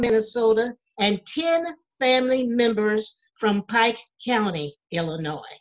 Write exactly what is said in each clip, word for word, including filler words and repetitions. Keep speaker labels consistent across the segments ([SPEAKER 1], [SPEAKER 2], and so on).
[SPEAKER 1] Minnesota, and ten family members from Pike County, Illinois.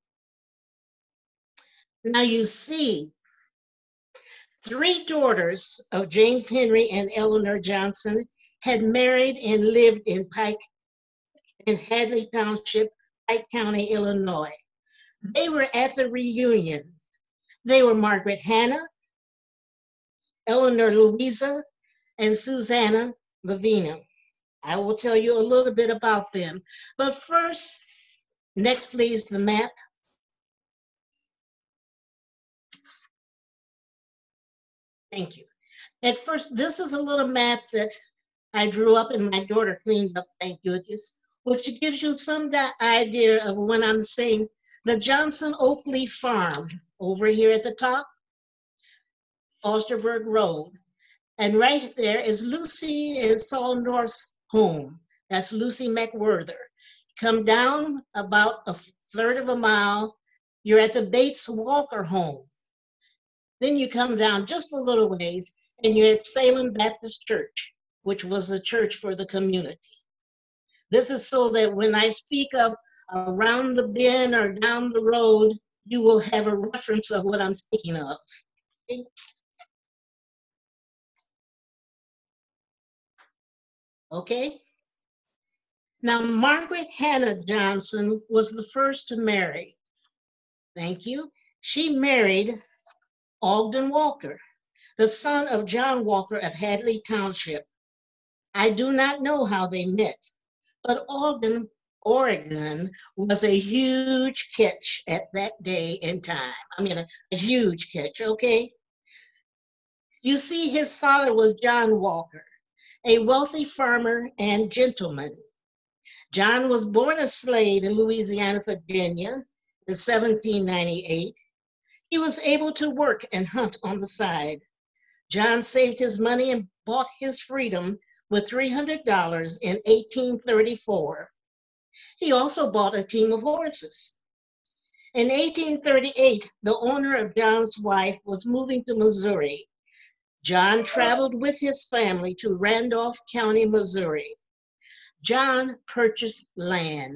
[SPEAKER 1] Now you see, three daughters of James Henry and Eleanor Johnson had married and lived in Pike, in Hadley Township, Pike County, Illinois. They were at the reunion. They were Margaret Hannah, Eleanor Louisa, and Susanna Lavina. I will tell you a little bit about them. But first, next please, the map. Thank you. At first, this is a little map that I drew up and my daughter cleaned up, thank goodness, which gives you some idea of when I'm saying the Johnson Oakley Farm over here at the top, Fosterburg Road. And right there is Lucy and Saul North's home. That's Lucy McWhirter. Come down about a third of a mile, you're at the Bates Walker home. Then you come down just a little ways and you're at Salem Baptist Church, which was a church for the community. This is so that when I speak of around the bend or down the road, you will have a reference of what I'm speaking of. Okay? Okay? Now, Margaret Hannah Johnson was the first to marry. Thank you. She married Ogden Walker, the son of John Walker of Hadley Township. I do not know how they met, but Ogden, Oregon was a huge catch at that day and time. I mean, a, a huge catch, okay? You see, his father was John Walker, a wealthy farmer and gentleman. John was born a slave in Louisiana, Virginia in seventeen ninety-eight. He was able to work and hunt on the side. John saved his money and bought his freedom with three hundred dollars in eighteen thirty-four. He also bought a team of horses. In eighteen thirty-eight, the owner of John's wife was moving to Missouri. John traveled with his family to Randolph County, Missouri. John purchased land.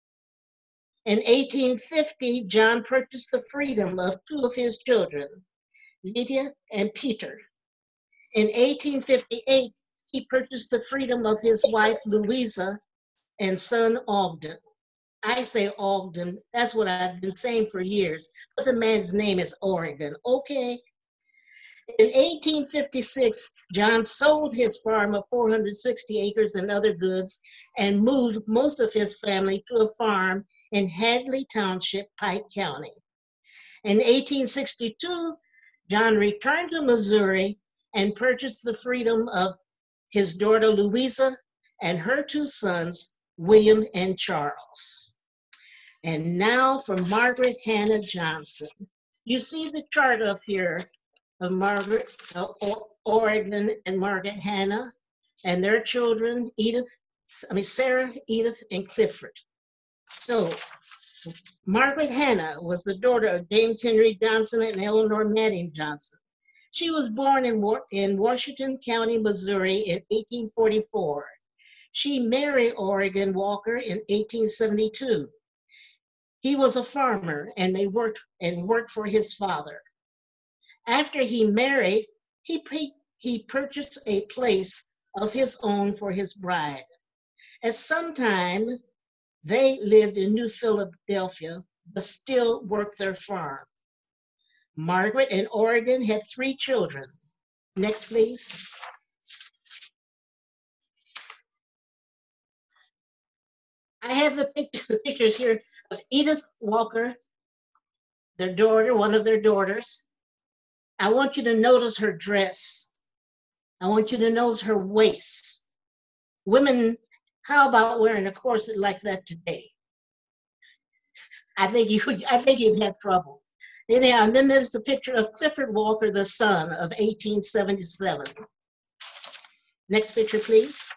[SPEAKER 1] In eighteen fifty, John purchased the freedom of two of his children, Lydia and Peter. In eighteen fifty-eight, he purchased the freedom of his wife, Louisa, and son, Ogden. I say Ogden, that's what I've been saying for years, but the man's name is Oregon, okay? In eighteen fifty-six, John sold his farm of four hundred sixty acres and other goods and moved most of his family to a farm in Hadley Township, Pike County. In eighteen sixty-two, John returned to Missouri and purchased the freedom of his daughter Louisa and her two sons, William and Charles. And now for Margaret Hannah Johnson. You see the chart up here of Margaret, uh, Oregon and Margaret Hannah and their children, Edith, I mean Sarah, Edith, and Clifford. So Margaret Hannah was the daughter of James Henry Johnson and Eleanor Manning Johnson. She was born in, in Washington County, Missouri in eighteen forty-four. She married Oregon Walker in eighteen seventy-two. He was a farmer and they worked and worked for his father. After he married, he, he purchased a place of his own for his bride. At some time, they lived in New Philadelphia, but still worked their farm. Margaret and Oregon had three children. Next, please. I have the pictures here of Edith Walker, their daughter, one of their daughters. I want you to notice her dress. I want you to notice her waist. Women, how about wearing a corset like that today? I think you I think you'd have trouble. Anyhow, and then there's the picture of Clifford Walker, the son of eighteen seventy-seven. Next picture, please.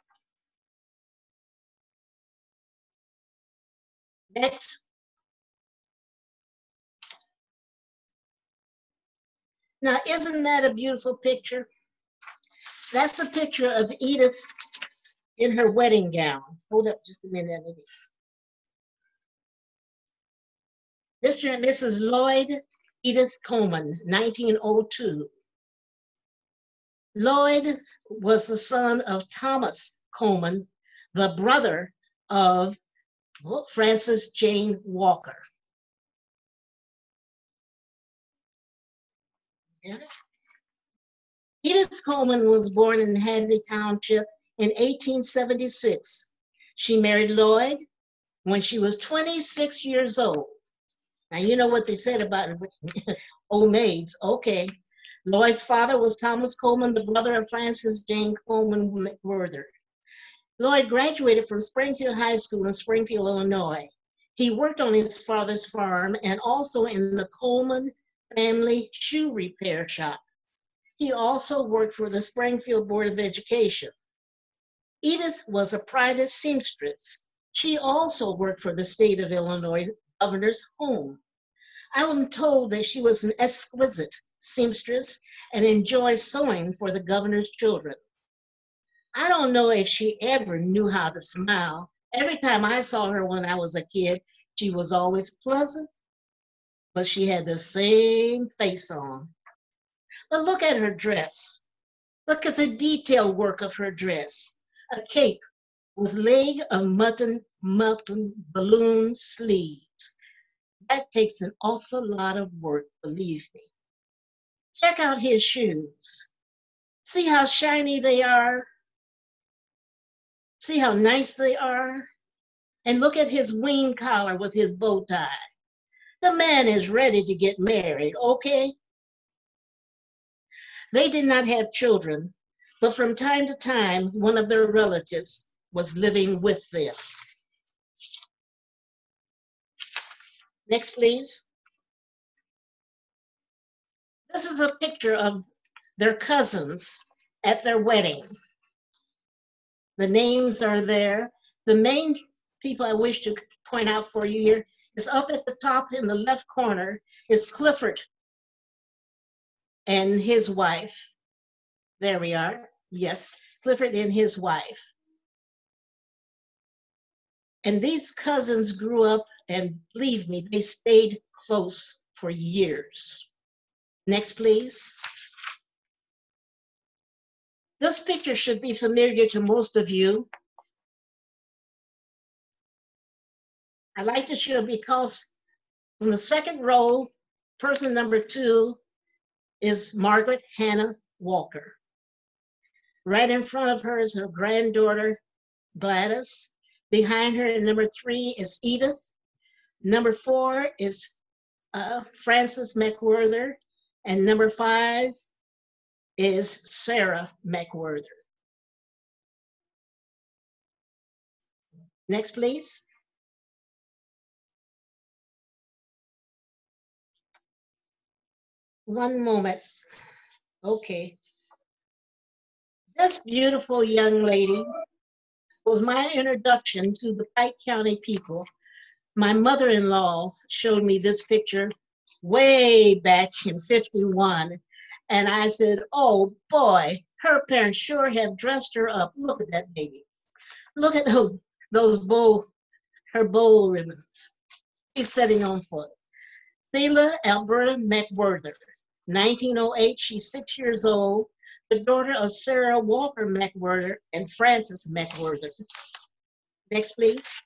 [SPEAKER 1] Next. Now, isn't that a beautiful picture? That's a picture of Edith in her wedding gown. Hold up just a minute. Mister and Missus Lloyd Edith Coleman, nineteen oh two. Lloyd was the son of Thomas Coleman, the brother of well, Frances Jane Walker. Yeah. Edith Coleman was born in Hadley Township in eighteen seventy-six. She married Lloyd when she was twenty-six years old. Now, you know what they said about old maids. Okay. Lloyd's father was Thomas Coleman, the brother of Frances Jane Coleman McWhirter. Lloyd graduated from Springfield High School in Springfield, Illinois. He worked on his father's farm and also in the Coleman family shoe repair shop. He also worked for the Springfield Board of Education. Edith was a private seamstress. She also worked for the state of Illinois governor's home. I am told that she was an exquisite seamstress and enjoyed sewing for the governor's children. I don't know if she ever knew how to smile. Every time I saw her when I was a kid, she was always pleasant, but she had the same face on. But look at her dress. Look at the detail work of her dress. A cape with leg of mutton, mutton balloon sleeves. That takes an awful lot of work, believe me. Check out his shoes. See how shiny they are? See how nice they are? And look at his wing collar with his bow tie. The man is ready to get married, okay? They did not have children, but from time to time, one of their relatives was living with them. Next, please. This is a picture of their cousins at their wedding. The names are there. The main people I wish to point out for you here is up at the top in the left corner is Clifford and his wife. There we are. Yes, Clifford and his wife. And these cousins grew up, and believe me, they stayed close for years. Next, please. This picture should be familiar to most of you. I like to show because in the second row, person number two is Margaret Hannah Walker. Right in front of her is her granddaughter, Gladys. Behind her, number three is Edith. Number four is uh, Frances McWhirter. And number five is Sarah McWhirter. Next, please. One moment. Okay. This beautiful young lady was my introduction to the Pike County people. My mother-in-law showed me this picture way back in fifty-one. And I said, oh boy, her parents sure have dressed her up. Look at that baby. Look at those, those bow, her bow ribbons. She's sitting on foot. Thela Alberta McWhirter, nineteen oh eight, she's six years old, the daughter of Sarah Walker McWhirter and Frances McWhirter. Next, please.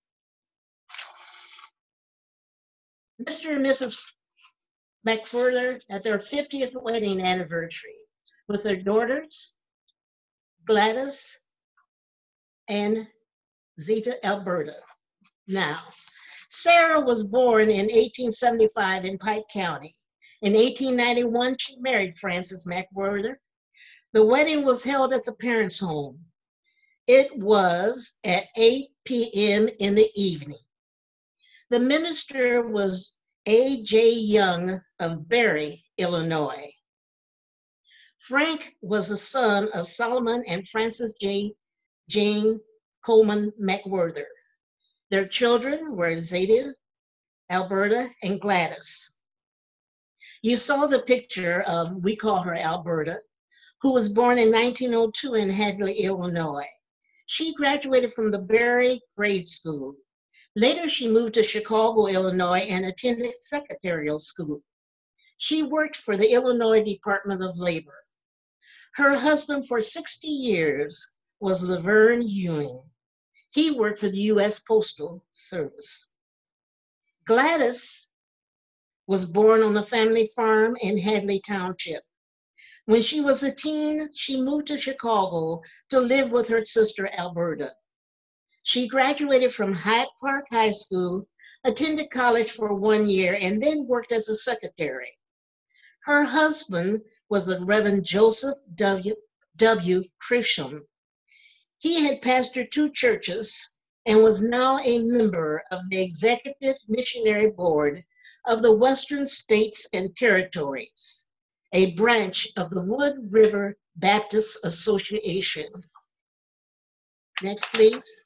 [SPEAKER 1] Mister and Missus McWhirter at their fiftieth wedding anniversary with their daughters, Gladys and Zeta Alberta. Now, Sarah was born in eighteen seventy-five in Pike County. In eighteen ninety-one, she married Frances McWhirter. The wedding was held at the parents' home. It was at eight p m in the evening. The minister was A J Young of Barry, Illinois. Frank was the son of Solomon and Frances J. Jane Coleman McWhirter. Their children were Zeta, Alberta, and Gladys. You saw the picture of, we call her Alberta, who was born in nineteen oh two in Hadley, Illinois. She graduated from the Berry Grade School. Later, she moved to Chicago, Illinois, and attended secretarial school. She worked for the Illinois Department of Labor. Her husband for sixty years was Laverne Ewing. He worked for the U S Postal Service. Gladys was born on the family farm in Hadley Township. When she was a teen, she moved to Chicago to live with her sister, Alberta. She graduated from Hyde Park High School, attended college for one year, and then worked as a secretary. Her husband was the Reverend Joseph W. W. Chrisham. He had pastored two churches and was now a member of the Executive Missionary Board of the Western States and Territories, a branch of the Wood River Baptist Association. Next, please.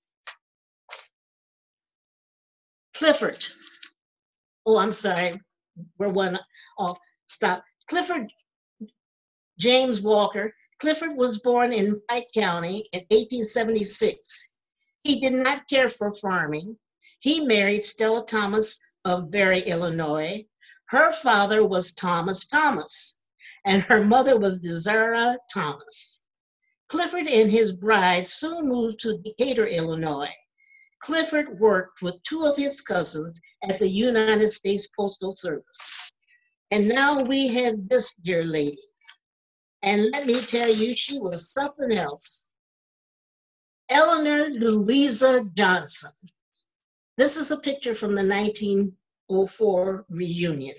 [SPEAKER 1] Clifford. Oh, I'm sorry. We're one off. Stop. Clifford James Walker. Clifford was born in Pike County in eighteen seventy-six. He did not care for farming. He married Stella Thomas of Berry, Illinois. Her father was Thomas Thomas, and her mother was Desira Thomas. Clifford and his bride soon moved to Decatur, Illinois. Clifford worked with two of his cousins at the United States Postal Service. And now we have this dear lady. And let me tell you, she was something else. Eleanor Louisa Johnson. This is a picture from the nineteen oh four reunion.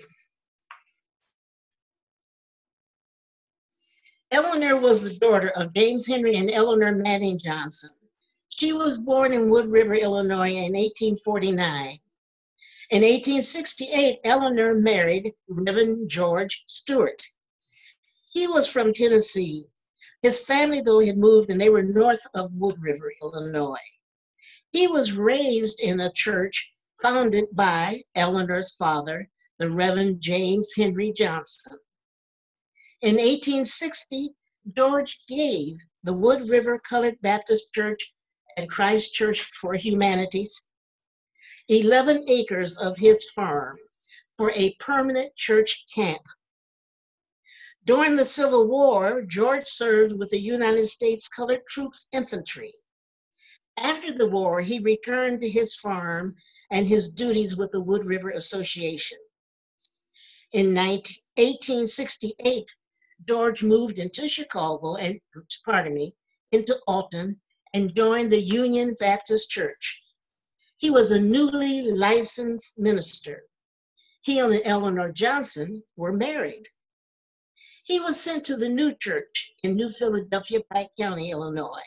[SPEAKER 1] Eleanor was the daughter of James Henry and Eleanor Manning Johnson. She was born in Wood River, Illinois in eighteen forty-nine. In eighteen sixty-eight, Eleanor married Reverend George Stewart. He was from Tennessee. His family, though, had moved and they were north of Wood River, Illinois. He was raised in a church founded by Eleanor's father, the Reverend James Henry Johnson. In eighteen sixty, George gave the Wood River Colored Baptist Church and Christ Church for Humanities eleven acres of his farm for a permanent church camp. During the Civil War, George served with the United States Colored Troops Infantry. After the war, he returned to his farm and his duties with the Wood River Association. In eighteen sixty-eight, George moved into Chicago and, pardon me, into Alton and joined the Union Baptist Church. He was a newly licensed minister. He and Eleanor Johnson were married. He was sent to the New Church in New Philadelphia, Pike County, Illinois.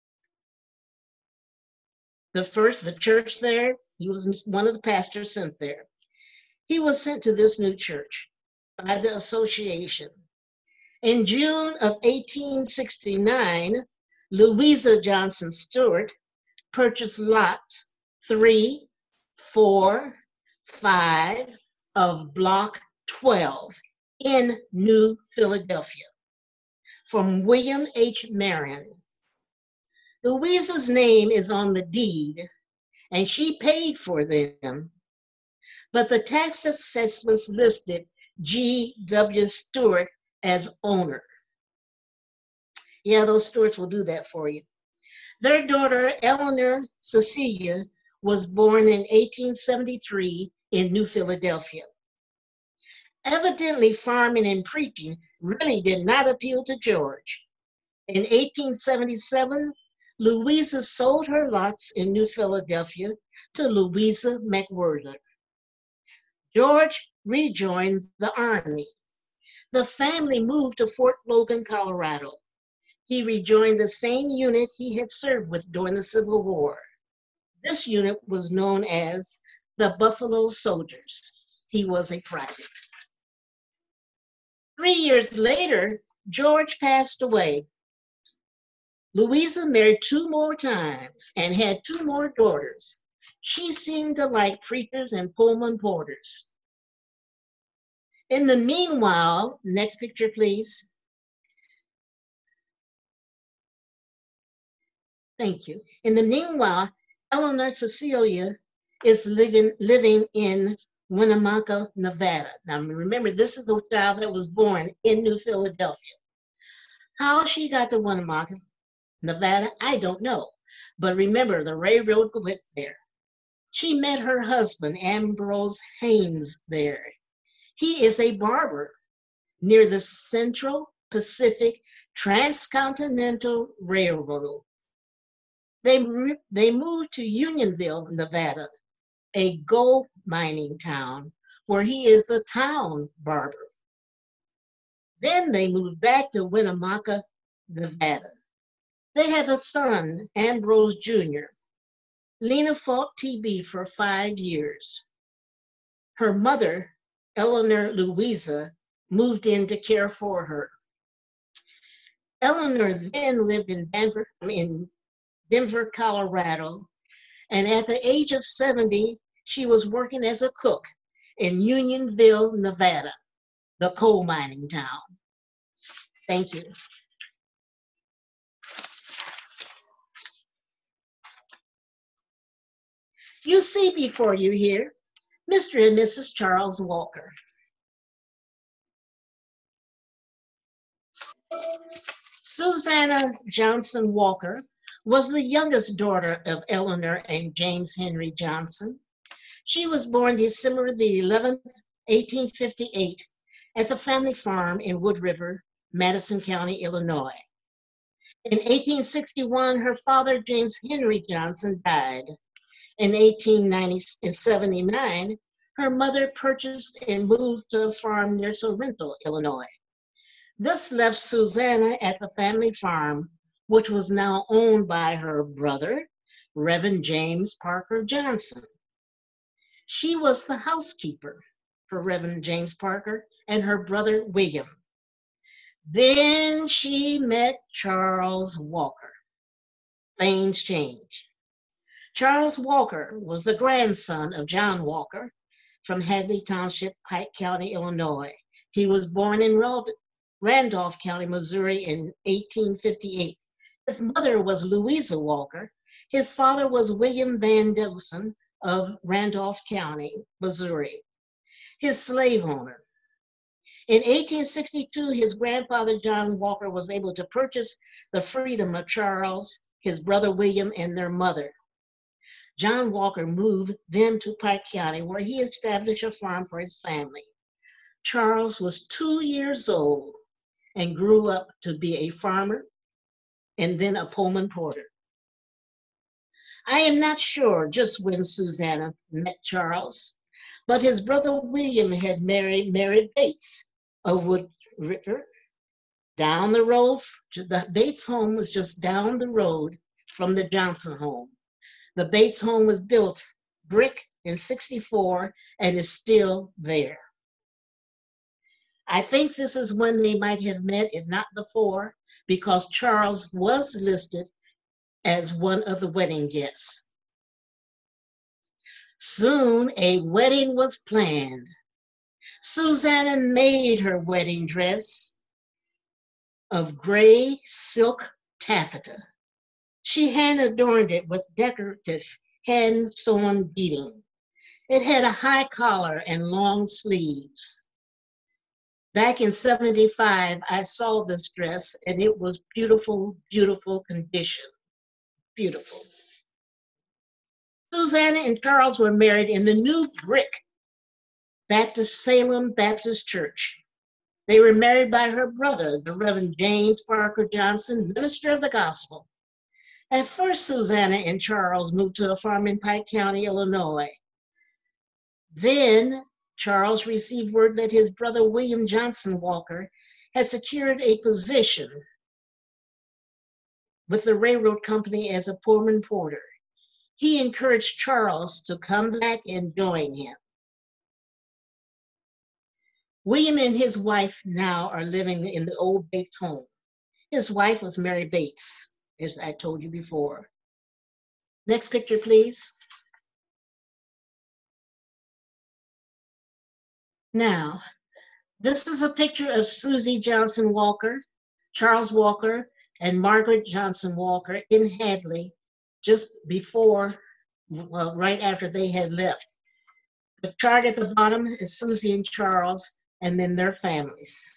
[SPEAKER 1] The first, the church there, he was one of the pastors sent there. He was sent to this new church by the association. In June of eighteen sixty-nine, Louisa Johnson Stewart purchased lots three, four, five of Block twelve in New Philadelphia from William H. Marion. Louisa's name is on the deed, and she paid for them, but the tax assessments listed G W Stewart as owner. Yeah, those Stewarts will do that for you. Their daughter, Eleanor Cecilia, was born in eighteen seventy-three in New Philadelphia. Evidently, farming and preaching really did not appeal to George. In eighteen seventy-seven, Louisa sold her lots in New Philadelphia to Louisa McWhirter. George rejoined the Army. The family moved to Fort Logan, Colorado. He rejoined the same unit he had served with during the Civil War. This unit was known as the Buffalo Soldiers. He was a private. Three years later, George passed away. Louisa married two more times and had two more daughters. She seemed to like preachers and Pullman porters. In the meanwhile, next picture, please. Thank you. In the meanwhile, Eleanor Cecilia is living living in Winnemucca, Nevada. Now remember, this is the child that was born in New Philadelphia. How she got to Winnemucca, Nevada, I don't know. But remember, the railroad went there. She met her husband, Ambrose Haynes, there. He is a barber near the Central Pacific Transcontinental Railroad. They, they moved to Unionville, Nevada, a gold mining town where he is the town barber. Then they moved back to Winnemucca, Nevada. They have a son, Ambrose Junior Lena fought T B for five years. Her mother, Eleanor Louisa, moved in to care for her. Eleanor then lived in Denver, in Denver, Colorado, and at the age of seventy, she was working as a cook in Unionville, Nevada, the coal mining town. Thank you. You see before you here, Mister and Missus Charles Walker. Susanna Johnson Walker was the youngest daughter of Eleanor and James Henry Johnson. She was born December the eleventh, eighteen fifty-eight, at the family farm in Wood River, Madison County, Illinois. In eighteen sixty-one, her father, James Henry Johnson, died. In eighteen seventy-nine, her mother purchased and moved to a farm near Sorrento, Illinois. This left Susanna at the family farm, which was now owned by her brother, Reverend James Parker Johnson. She was the housekeeper for Reverend James Parker and her brother William. Then she met Charles Walker. Things changed. Charles Walker was the grandson of John Walker from Hadley Township, Pike County, Illinois. He was born in Randolph County, Missouri in eighteen fifty-eight. His mother was Louisa Walker. His father was William Van Dillson of Randolph County, Missouri, his slave owner. In eighteen sixty-two, his grandfather, John Walker, was able to purchase the freedom of Charles, his brother William, and their mother. John Walker moved then to Pike County, where he established a farm for his family. Charles was two years old and grew up to be a farmer and then a Pullman porter. I am not sure just when Susanna met Charles, but his brother William had married Mary Bates of Wood River. Down the road, the Bates home was just down the road from the Johnson home. The Bates home was built brick in sixty-four and is still there. I think this is when they might have met, if not before, because Charles was listed as one of the wedding guests. Soon a wedding was planned. Susanna made her wedding dress of gray silk taffeta. She hand adorned it with decorative hand-sewn beading. It had a high collar and long sleeves. Back in seventy-five, I saw this dress and it was beautiful, beautiful condition. Beautiful. Susanna and Charles were married in the new brick Baptist Salem Baptist Church. They were married by her brother, the Reverend James Parker Johnson, minister of the gospel. At first, Susanna and Charles moved to a farm in Pike County, Illinois. Then Charles received word that his brother William Johnson Walker had secured a position with the railroad company as a Pullman porter. He encouraged Charles to come back and join him. William and his wife now are living in the old Bates home. His wife was Mary Bates, as I told you before. Next picture, please. Now, this is a picture of Susie Johnson Walker, Charles Walker, and Margaret Johnson Walker in Hadley just before, well, right after they had left. The chart at the bottom is Susie and Charles, and then their families.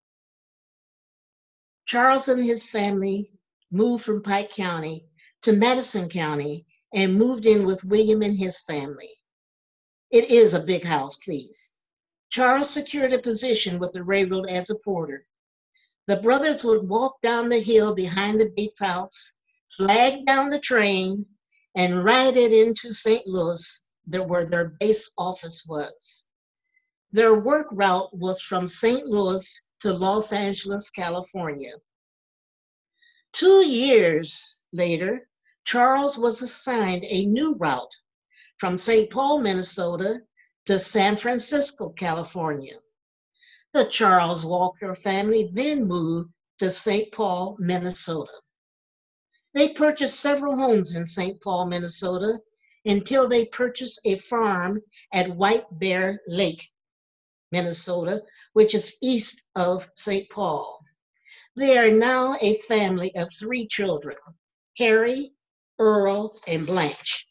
[SPEAKER 1] Charles and his family moved from Pike County to Madison County and moved in with William and his family. It is a big house, please. Charles secured a position with the railroad as a porter. The brothers would walk down the hill behind the Bates house, flag down the train, and ride it into Saint Louis, where their base office was. Their work route was from Saint Louis to Los Angeles, California. Two years later, Charles was assigned a new route from Saint Paul, Minnesota to San Francisco, California. The Charles Walker family then moved to Saint Paul, Minnesota. They purchased several homes in Saint Paul, Minnesota, until they purchased a farm at White Bear Lake, Minnesota, which is east of Saint Paul. They are now a family of three children, Harry, Earl, and Blanche.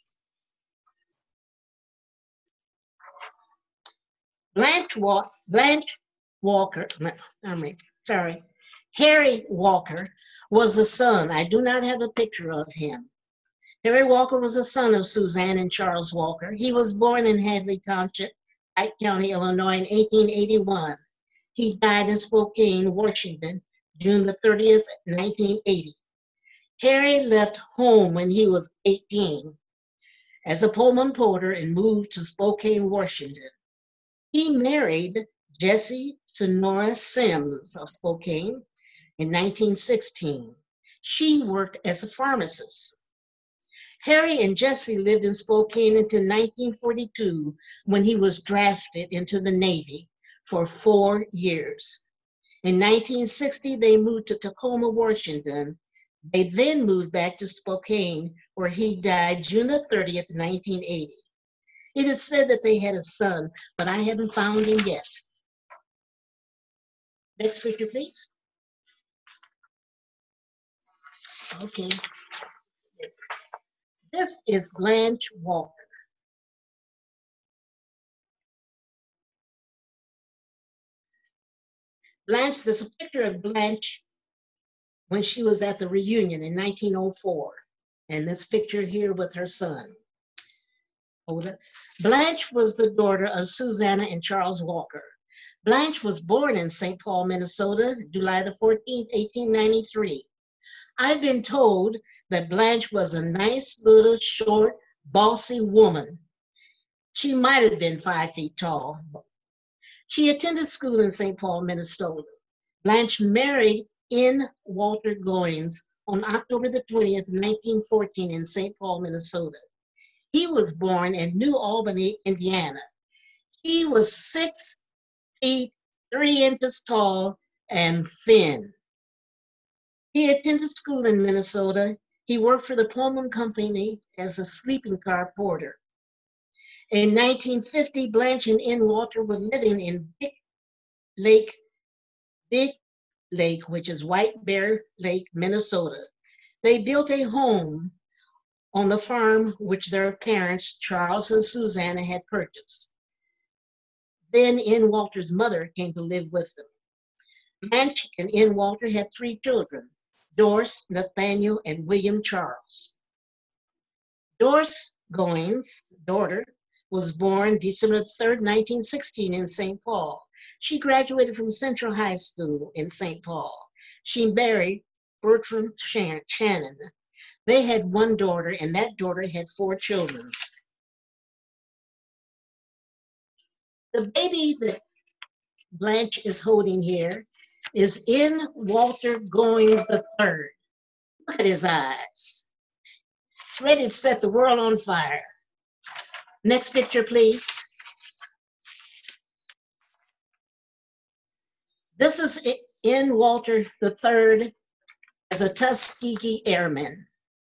[SPEAKER 1] Blanche, Wa- Blanche Walker, I mean, sorry, Harry Walker was a son. I do not have a picture of him. Harry Walker was a son of Suzanne and Charles Walker. He was born in Hadley Township, Pike County, Illinois in eighteen eighty-one. He died in Spokane, Washington, June the thirtieth, nineteen eighty. Harry left home when he was eighteen as a Pullman porter and moved to Spokane, Washington. He married Jessie Sonora Sims of Spokane in nineteen sixteen. She worked as a pharmacist. Harry and Jessie lived in Spokane until nineteen forty-two, when he was drafted into the Navy for four years. In nineteen sixty, they moved to Tacoma, Washington. They then moved back to Spokane, where he died June the thirtieth, nineteen eighty. It is said that they had a son, but I haven't found him yet. Next picture, please. Okay. This is Blanche Walker. Blanche, there's a picture of Blanche when she was at the reunion in nineteen oh four. And this picture here with her son. Blanche was the daughter of Susanna and Charles Walker. Blanche was born in Saint Paul, Minnesota, July the fourteenth, eighteen ninety-three. I've been told that Blanche was a nice little short, bossy woman. She might have been five feet tall. She attended school in Saint Paul, Minnesota. Blanche married N. Walter Goins on October the twentieth, nineteen fourteen in Saint Paul, Minnesota. He was born in New Albany, Indiana. He was six feet, three inches tall and thin. He attended school in Minnesota. He worked for the Pullman Company as a sleeping car porter. In nineteen fifty, Blanche and N. Walter were living in Big Lake, Big Lake, which is White Bear Lake, Minnesota. They built a home on the farm which their parents, Charles and Susanna, had purchased. Then N. Walter's mother came to live with them. Blanche and N. Walter had three children, Doris, Nathaniel, and William Charles. Doris Goins, daughter, was born December third, nineteen sixteen in Saint Paul. She graduated from Central High School in Saint Paul. She married Bertram Shannon. They had one daughter, and that daughter had four children. The baby that Blanche is holding here is N. Walter Goins the third. Look at his eyes. Ready to set the world on fire. Next picture, please. This is N. Walter the third as a Tuskegee Airman.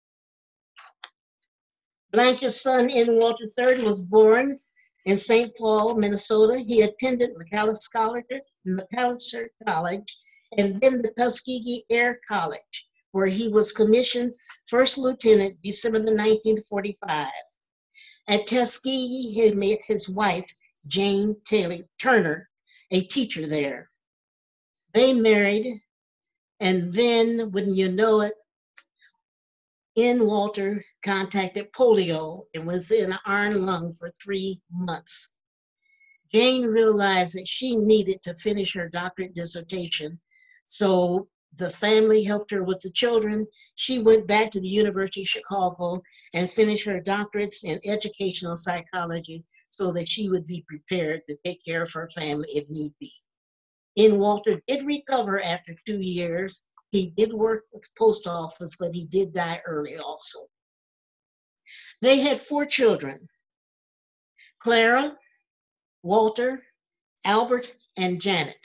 [SPEAKER 1] Blanche's son, N. Walter the third, was born in Saint Paul, Minnesota. He attended McAllister College and then the Tuskegee Air College, where he was commissioned first lieutenant December the nineteenth, forty-five. At Tuskegee, he met his wife, Jane Taylor Turner, a teacher there. They married, and then, wouldn't you know it, N. Walter contacted polio and was in an iron lung for three months. Jane realized that she needed to finish her doctorate dissertation, so the family helped her with the children. She went back to the University of Chicago and finished her doctorates in educational psychology so that she would be prepared to take care of her family if need be. N. Walter did recover after two years. He did work with the post office, but he did die early also. They had four children: Clara, Walter, Albert, and Janet.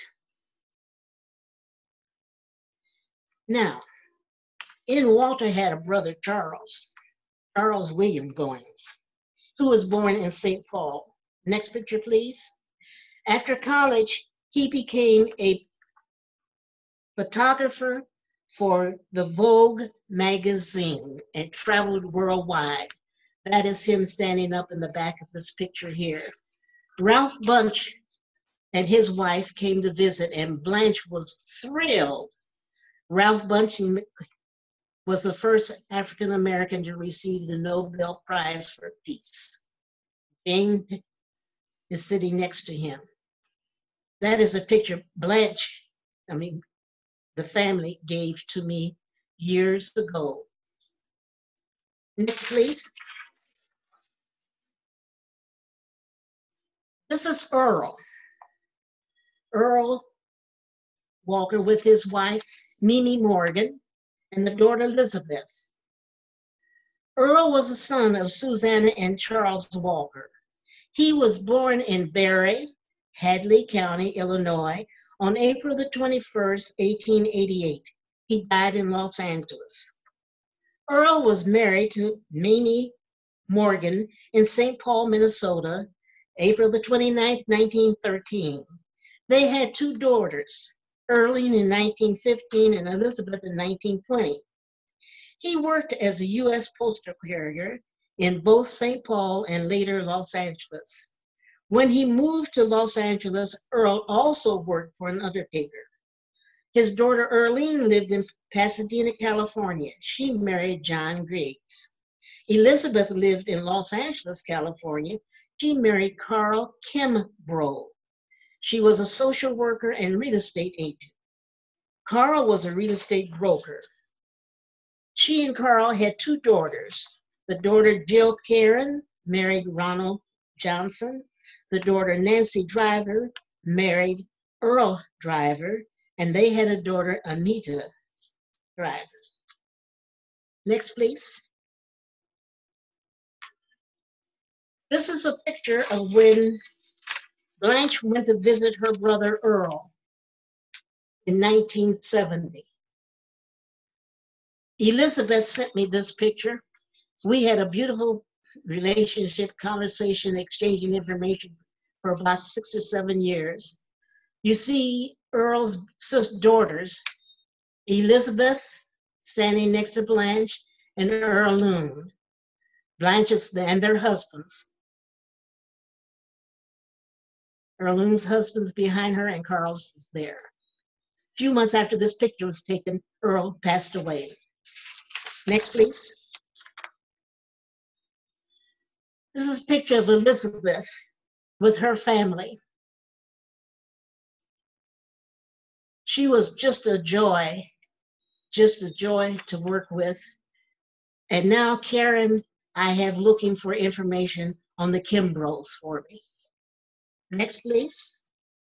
[SPEAKER 1] Now, N. Walter had a brother, Charles, Charles William Goins, who was born in Saint Paul. Next picture, please. After college, he became a photographer for the Vogue magazine and traveled worldwide. That is him standing up in the back of this picture here. Ralph Bunche and his wife came to visit, and Blanche was thrilled. Ralph Bunche was the first African American to receive the Nobel Prize for Peace. Jane is sitting next to him. That is a picture Blanche, I mean, the family gave to me years ago. Next, please. This is Earl. Earl Walker with his wife, Mimi Morgan, and the daughter, Elizabeth. Earl was the son of Susanna and Charles Walker. He was born in Barry, Hadley County, Illinois, on April the twenty-first, eighteen eighty-eight. He died in Los Angeles. Earl was married to Mimi Morgan in Saint Paul, Minnesota, April the twenty-ninth, nineteen thirteen. They had two daughters, Earlene in nineteen fifteen and Elizabeth in nineteen twenty. He worked as a U S postal carrier in both Saint Paul and later Los Angeles. When he moved to Los Angeles, Earl also worked for an undertaker. His daughter Earlene lived in Pasadena, California. She married John Griggs. Elizabeth lived in Los Angeles, California. She married Carl Kimbrough. She was a social worker and real estate agent. Carl was a real estate broker. She and Carl had two daughters. The daughter Jill Karen married Ronald Johnson. The daughter Nancy Driver married Earl Driver, and they had a daughter Anita Driver. Next, please. This is a picture of when Blanche went to visit her brother Earl in nineteen seventy. Elizabeth sent me this picture. We had a beautiful relationship, conversation, exchanging information for about six or seven years. You see Earl's daughters, Elizabeth standing next to Blanche, and Earlene. Blanche's and their husbands. Earlene's husband's behind her and Carl's is there. A few months after this picture was taken, Earl passed away. Next, please. This is a picture of Elizabeth with her family. She was just a joy, just a joy to work with. And now Karen, I have looking for information on the Kimbroughs for me. Next, please.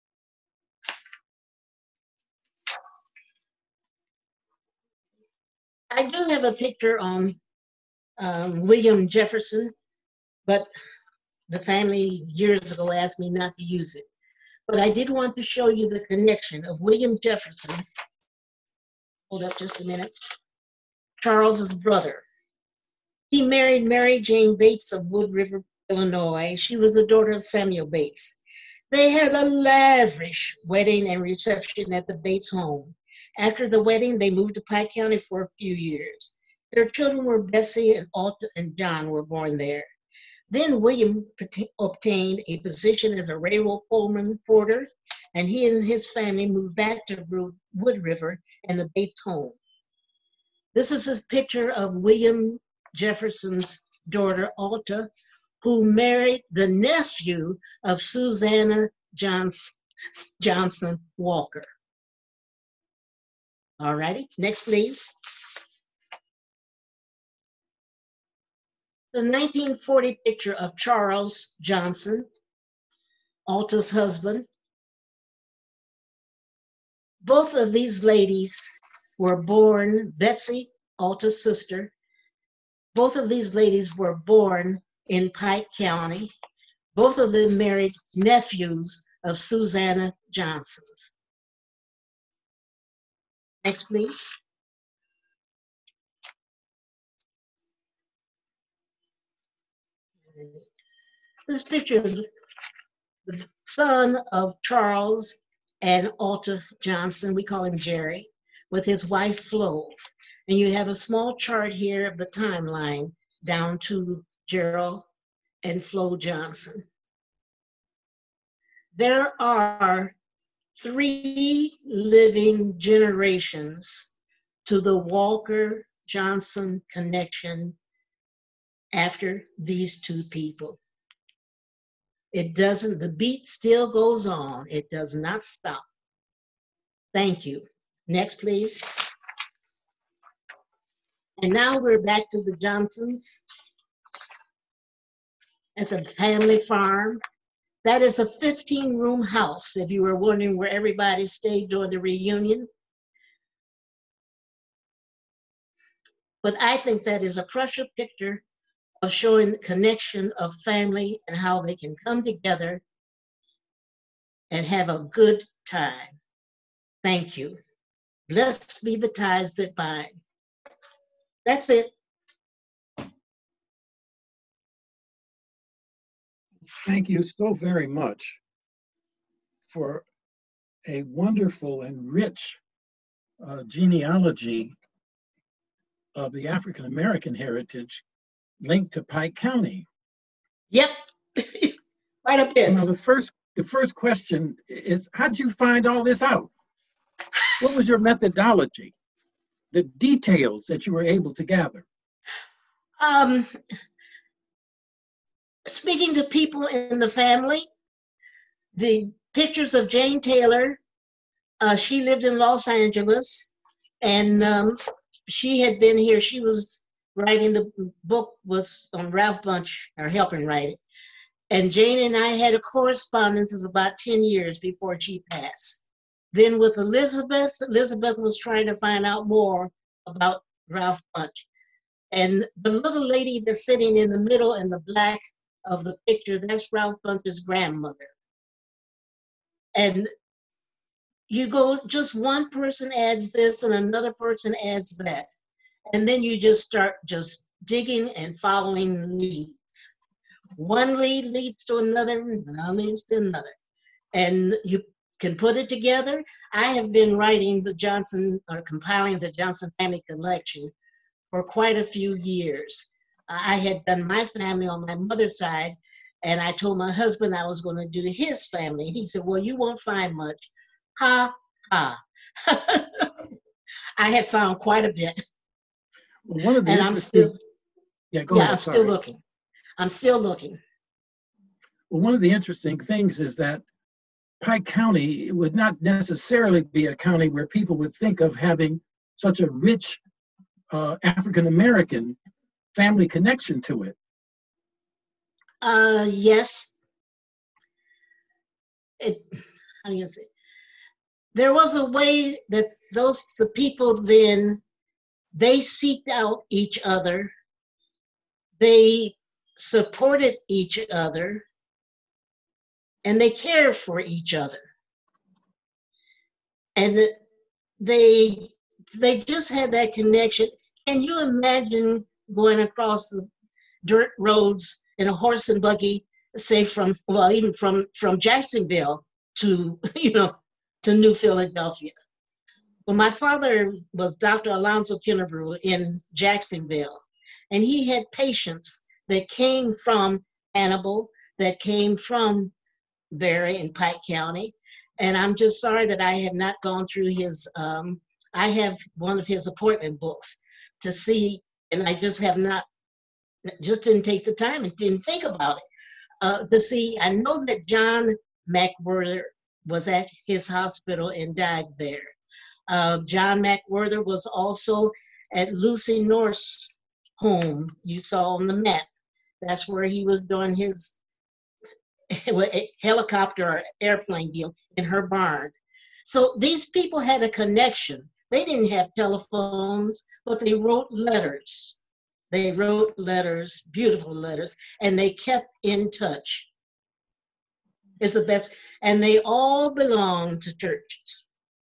[SPEAKER 1] I do have a picture on um, William Jefferson, but the family years ago asked me not to use it. But I did want to show you the connection of William Jefferson. Hold up just a minute. Charles's brother. He married Mary Jane Bates of Wood River, Illinois. She was the daughter of Samuel Bates. They had a lavish wedding and reception at the Bates home. After the wedding, they moved to Pike County for a few years. Their children were Bessie and Alta and John were born there. Then William obtained a position as a railroad Pullman porter, and he and his family moved back to Wood River and the Bates home. This is a picture of William Jefferson's daughter, Alta, who married the nephew of Susanna Johnson, Johnson Walker. All righty, next please. The nineteen forty picture of Charles Johnson, Alta's husband. Both of these ladies were born, Betsy, Alta's sister, both of these ladies were born in Pike County. Both of them married nephews of Susanna Johnson's. Next, please. This picture of the son of Charles and Alta Johnson, we call him Jerry, with his wife Flo. And you have a small chart here of the timeline down to Gerald and Flo Johnson. There are three living generations to the Walker Johnson connection after these two people. It doesn't, the beat still goes on. It does not stop. Thank you. Next, please. And now we're back to the Johnsons at the family farm. That is a fifteen room house, if you were wondering where everybody stayed during the reunion. But I think that is a precious picture of showing the connection of family and how they can come together and have a good time. Thank you. Blessed be the ties that bind. That's it.
[SPEAKER 2] Thank you so very much for a wonderful and rich uh, genealogy of the African American heritage linked to Pike County.
[SPEAKER 1] Yep, right up there.
[SPEAKER 2] Now the first, the first question is, how'd you find all this out? What was your methodology? The details that you were able to gather?
[SPEAKER 1] Um, speaking to people in the family, the pictures of Jane Taylor, uh, she lived in Los Angeles, and um, she had been here. She was writing the book with um, Ralph Bunch, or helping write it. And Jane and I had a correspondence of about ten years before she passed. Then with Elizabeth, Elizabeth was trying to find out more about Ralph Bunch. And the little lady that's sitting in the middle in the black of the picture, that's Ralph Bunch's grandmother. And you go, just one person adds this and another person adds that. And then you just start just digging and following leads. One lead leads to another, another leads to another. And you can put it together. I have been writing the Johnson, or compiling the Johnson family collection for quite a few years. I had done my family on my mother's side, and I told my husband I was going to do his family. He said, well, you won't find much. Ha, ha. I have found quite a bit.
[SPEAKER 2] Well, one of the
[SPEAKER 1] and I'm still,
[SPEAKER 2] yeah, go
[SPEAKER 1] yeah,
[SPEAKER 2] ahead,
[SPEAKER 1] I'm
[SPEAKER 2] sorry.
[SPEAKER 1] still looking. I'm still looking.
[SPEAKER 2] Well, one of the interesting things is that Pike County would not necessarily be a county where people would think of having such a rich uh, African-American family connection to it.
[SPEAKER 1] Uh, yes. It, how do you say? There was a way that those the people then, they seeked out each other. They supported each other, and they cared for each other. And they they just had that connection. Can you imagine going across the dirt roads in a horse and buggy, say from, well, even from, from Jacksonville to, you know, to New Philadelphia? Well, my father was Doctor Alonzo Kinnebrew in Jacksonville, and he had patients that came from Hannibal, that came from Berry and Pike County. And I'm just sorry that I have not gone through his, um, I have one of his appointment books to see, and I just have not, just didn't take the time and didn't think about it. Uh, to see, I know that John McWhorter was at his hospital and died there. Uh, John McWhorter was also at Lucy North's home, you saw on the map. That's where he was doing his helicopter or airplane deal in her barn. So these people had a connection. They didn't have telephones, but they wrote letters. They wrote letters, beautiful letters, and they kept in touch. It's the best. And they all belong to churches.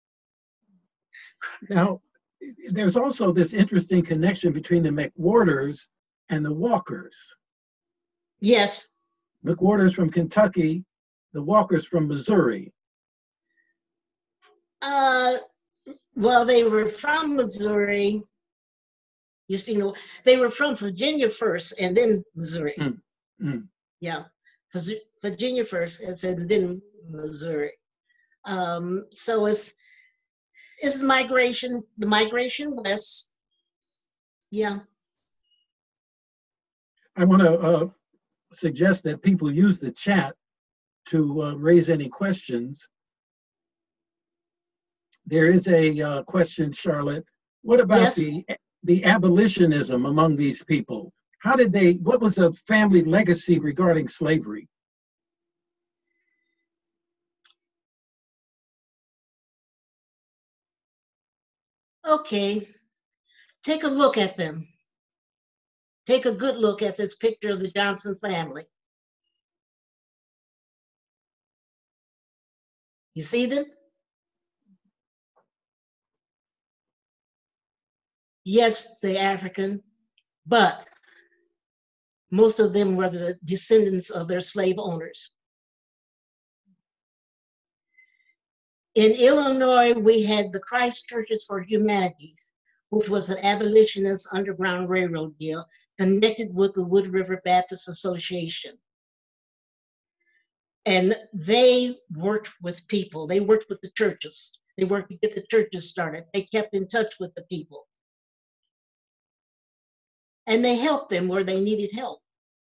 [SPEAKER 2] Now, there's also this interesting connection between the McWhorters and the Walkers.
[SPEAKER 1] Yes.
[SPEAKER 2] McWhorters from Kentucky, the Walkers from Missouri.
[SPEAKER 1] Uh, well, they were from Missouri. You see, you know, they were from Virginia first and then Missouri.
[SPEAKER 2] Mm, mm.
[SPEAKER 1] Yeah, Virginia first and then Missouri. Um, so it's it's the migration, the migration west. Yeah.
[SPEAKER 2] I want to uh, suggest that people use the chat to uh, raise any questions. There is a uh, question, Charlotte. What about
[SPEAKER 1] Yes.
[SPEAKER 2] the the abolitionism among these people? How did they, what was a family legacy regarding slavery?
[SPEAKER 1] Okay, take a look at them. Take a good look at this picture of the Johnson family. You see them? Yes, they're African, but most of them were the descendants of their slave owners. In Illinois, we had the Christ Churches for Humanities, which was an abolitionist underground railroad deal connected with the Wood River Baptist Association. And they worked with people. They worked with the churches. They worked to get the churches started. They kept in touch with the people. And they helped them where they needed help.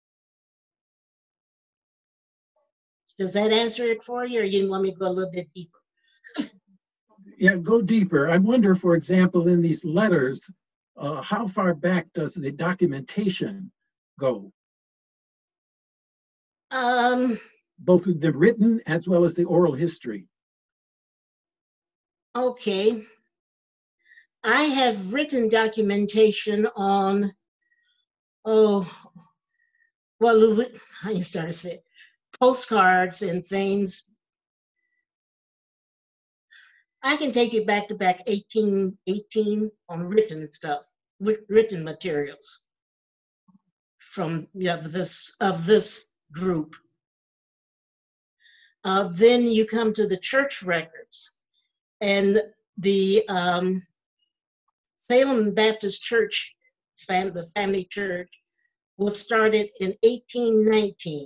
[SPEAKER 1] Does that answer it for you, or you want me to go a little bit deeper?
[SPEAKER 2] Yeah, go deeper. I wonder, for example, in these letters, uh, how far back does the documentation go?
[SPEAKER 1] Um,
[SPEAKER 2] Both the written as well as the oral history.
[SPEAKER 1] okay. I have written documentation on, oh, well, how you start to say, postcards and things. I can take you back to back eighteen eighteen on written stuff, written materials from yeah, this of this group. Uh, then you come to the church records, and the um, Salem Baptist Church, fam the family church, was started in eighteen nineteen.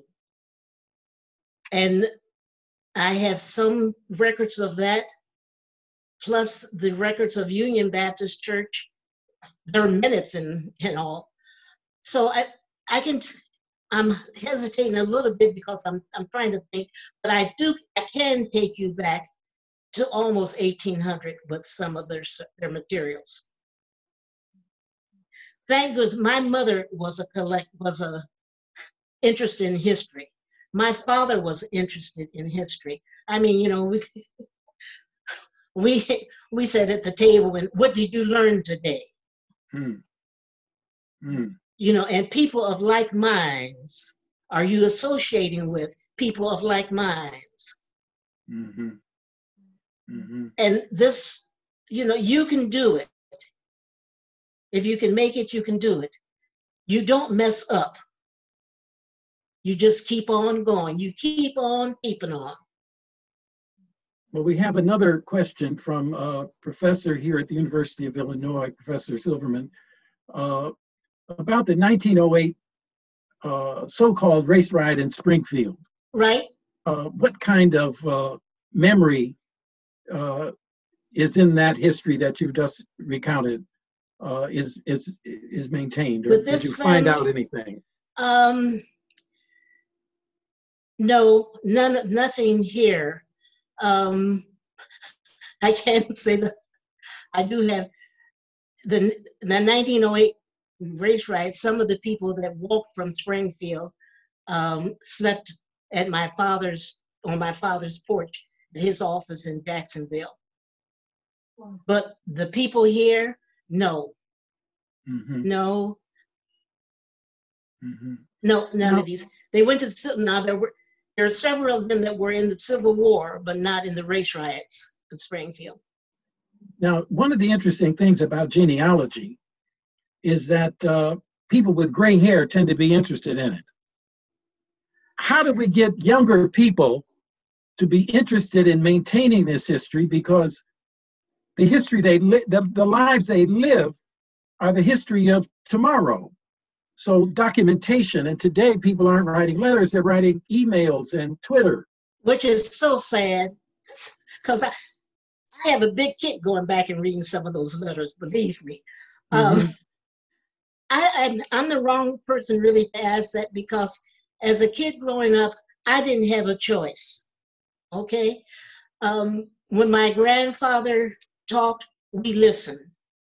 [SPEAKER 1] And I have some records of that, plus the records of Union Baptist Church. There are minutes and, and all. So I, I can, I'm hesitating a little bit because I'm, I'm trying to think, but I do, I can take you back to almost eighteen hundred with some of their, their materials. Thank goodness, my mother was a collect, was a interested in history. My father was interested in history. I mean, you know, we, we, we sat at the table and what did you learn today?
[SPEAKER 2] Hmm. Hmm.
[SPEAKER 1] You know, and people of like minds, are you associating with people of like minds?
[SPEAKER 2] Mm-hmm. Mm-hmm.
[SPEAKER 1] And this, you know, you can do it. If you can make it, you can do it. You don't mess up. You just keep on going. You keep on keeping on.
[SPEAKER 2] Well, we have another question from a professor here at the University of Illinois, Professor Silverman, uh, about the nineteen oh eight uh, so-called race riot in Springfield.
[SPEAKER 1] Right.
[SPEAKER 2] Uh, what kind of uh, memory uh, is in that history that you've just recounted? Uh, is is is maintained, or
[SPEAKER 1] With
[SPEAKER 2] did
[SPEAKER 1] this
[SPEAKER 2] you find out
[SPEAKER 1] family,
[SPEAKER 2] anything?
[SPEAKER 1] Um, no, none, nothing here. Um, I can't say that. I do have the the nineteen oh eight race riot. Some of the people that walked from Springfield um, slept at my father's on my father's porch at his office in Jacksonville. But the people here, no,
[SPEAKER 2] Mm-hmm.
[SPEAKER 1] no,
[SPEAKER 2] Mm-hmm.
[SPEAKER 1] no, none
[SPEAKER 2] No.
[SPEAKER 1] of these. They went to the ci- now there were there are several of them that were in the Civil War, but not in the race riots in Springfield.
[SPEAKER 2] Now, one of the interesting things about genealogy is that uh, people with gray hair tend to be interested in it. How do we get younger people to be interested in maintaining this history? Because the history they li- the, the lives they live are the history of tomorrow. So documentation, and today people aren't writing letters, they're writing emails and Twitter.
[SPEAKER 1] Which is so sad, because I, I have a big kick going back and reading some of those letters, believe me. Um,
[SPEAKER 2] Mm-hmm.
[SPEAKER 1] I, I'm, I'm the wrong person really to ask that, because as a kid growing up, I didn't have a choice, okay? Um, when my grandfather talked, we listened.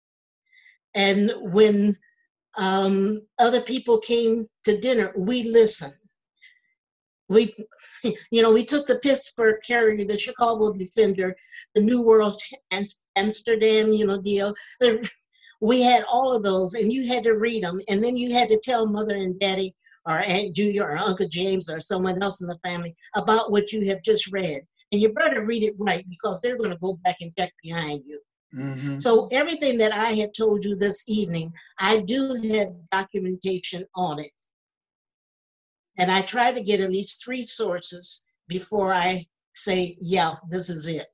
[SPEAKER 1] And when um, other people came to dinner, we listened. We, you know, we took the Pittsburgh Carrier, the Chicago Defender, the New World Amsterdam, you know, deal. We had all of those, and you had to read them, and then you had to tell mother and daddy or Aunt Julia or Uncle James or someone else in the family about what you have just read. And you better read it right, because they're going to go back and check behind you.
[SPEAKER 2] Mm-hmm.
[SPEAKER 1] So everything that I have told you this evening, I do have documentation on it. And I try to get at least three sources before I say, yeah, this is it.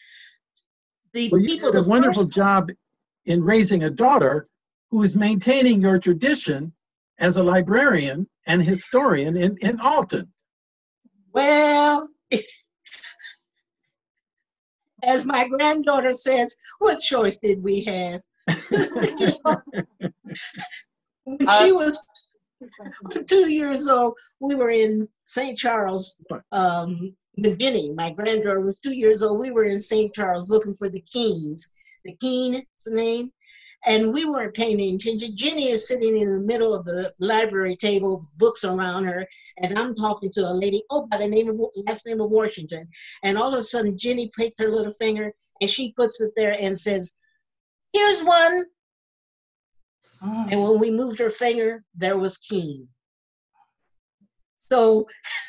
[SPEAKER 1] The
[SPEAKER 2] Well, you
[SPEAKER 1] people,
[SPEAKER 2] did a
[SPEAKER 1] the
[SPEAKER 2] wonderful
[SPEAKER 1] first,
[SPEAKER 2] job in raising a daughter who is maintaining your tradition as a librarian and historian in, in Alton.
[SPEAKER 1] well, as my granddaughter says, what choice did we have? You know, when she was two years old, we were in Saint Charles, um, beginning. My granddaughter was two years old. We were in Saint Charles looking for the Keens. The Keen's name. And we weren't paying any attention. Jenny is sitting in the middle of the library table, books around her, and I'm talking to a lady, oh, by the name of, last name of Washington. And all of a sudden, Jenny picks her little finger, and she puts it there and says, here's one. Oh. And when we moved her finger, there was Keene. So.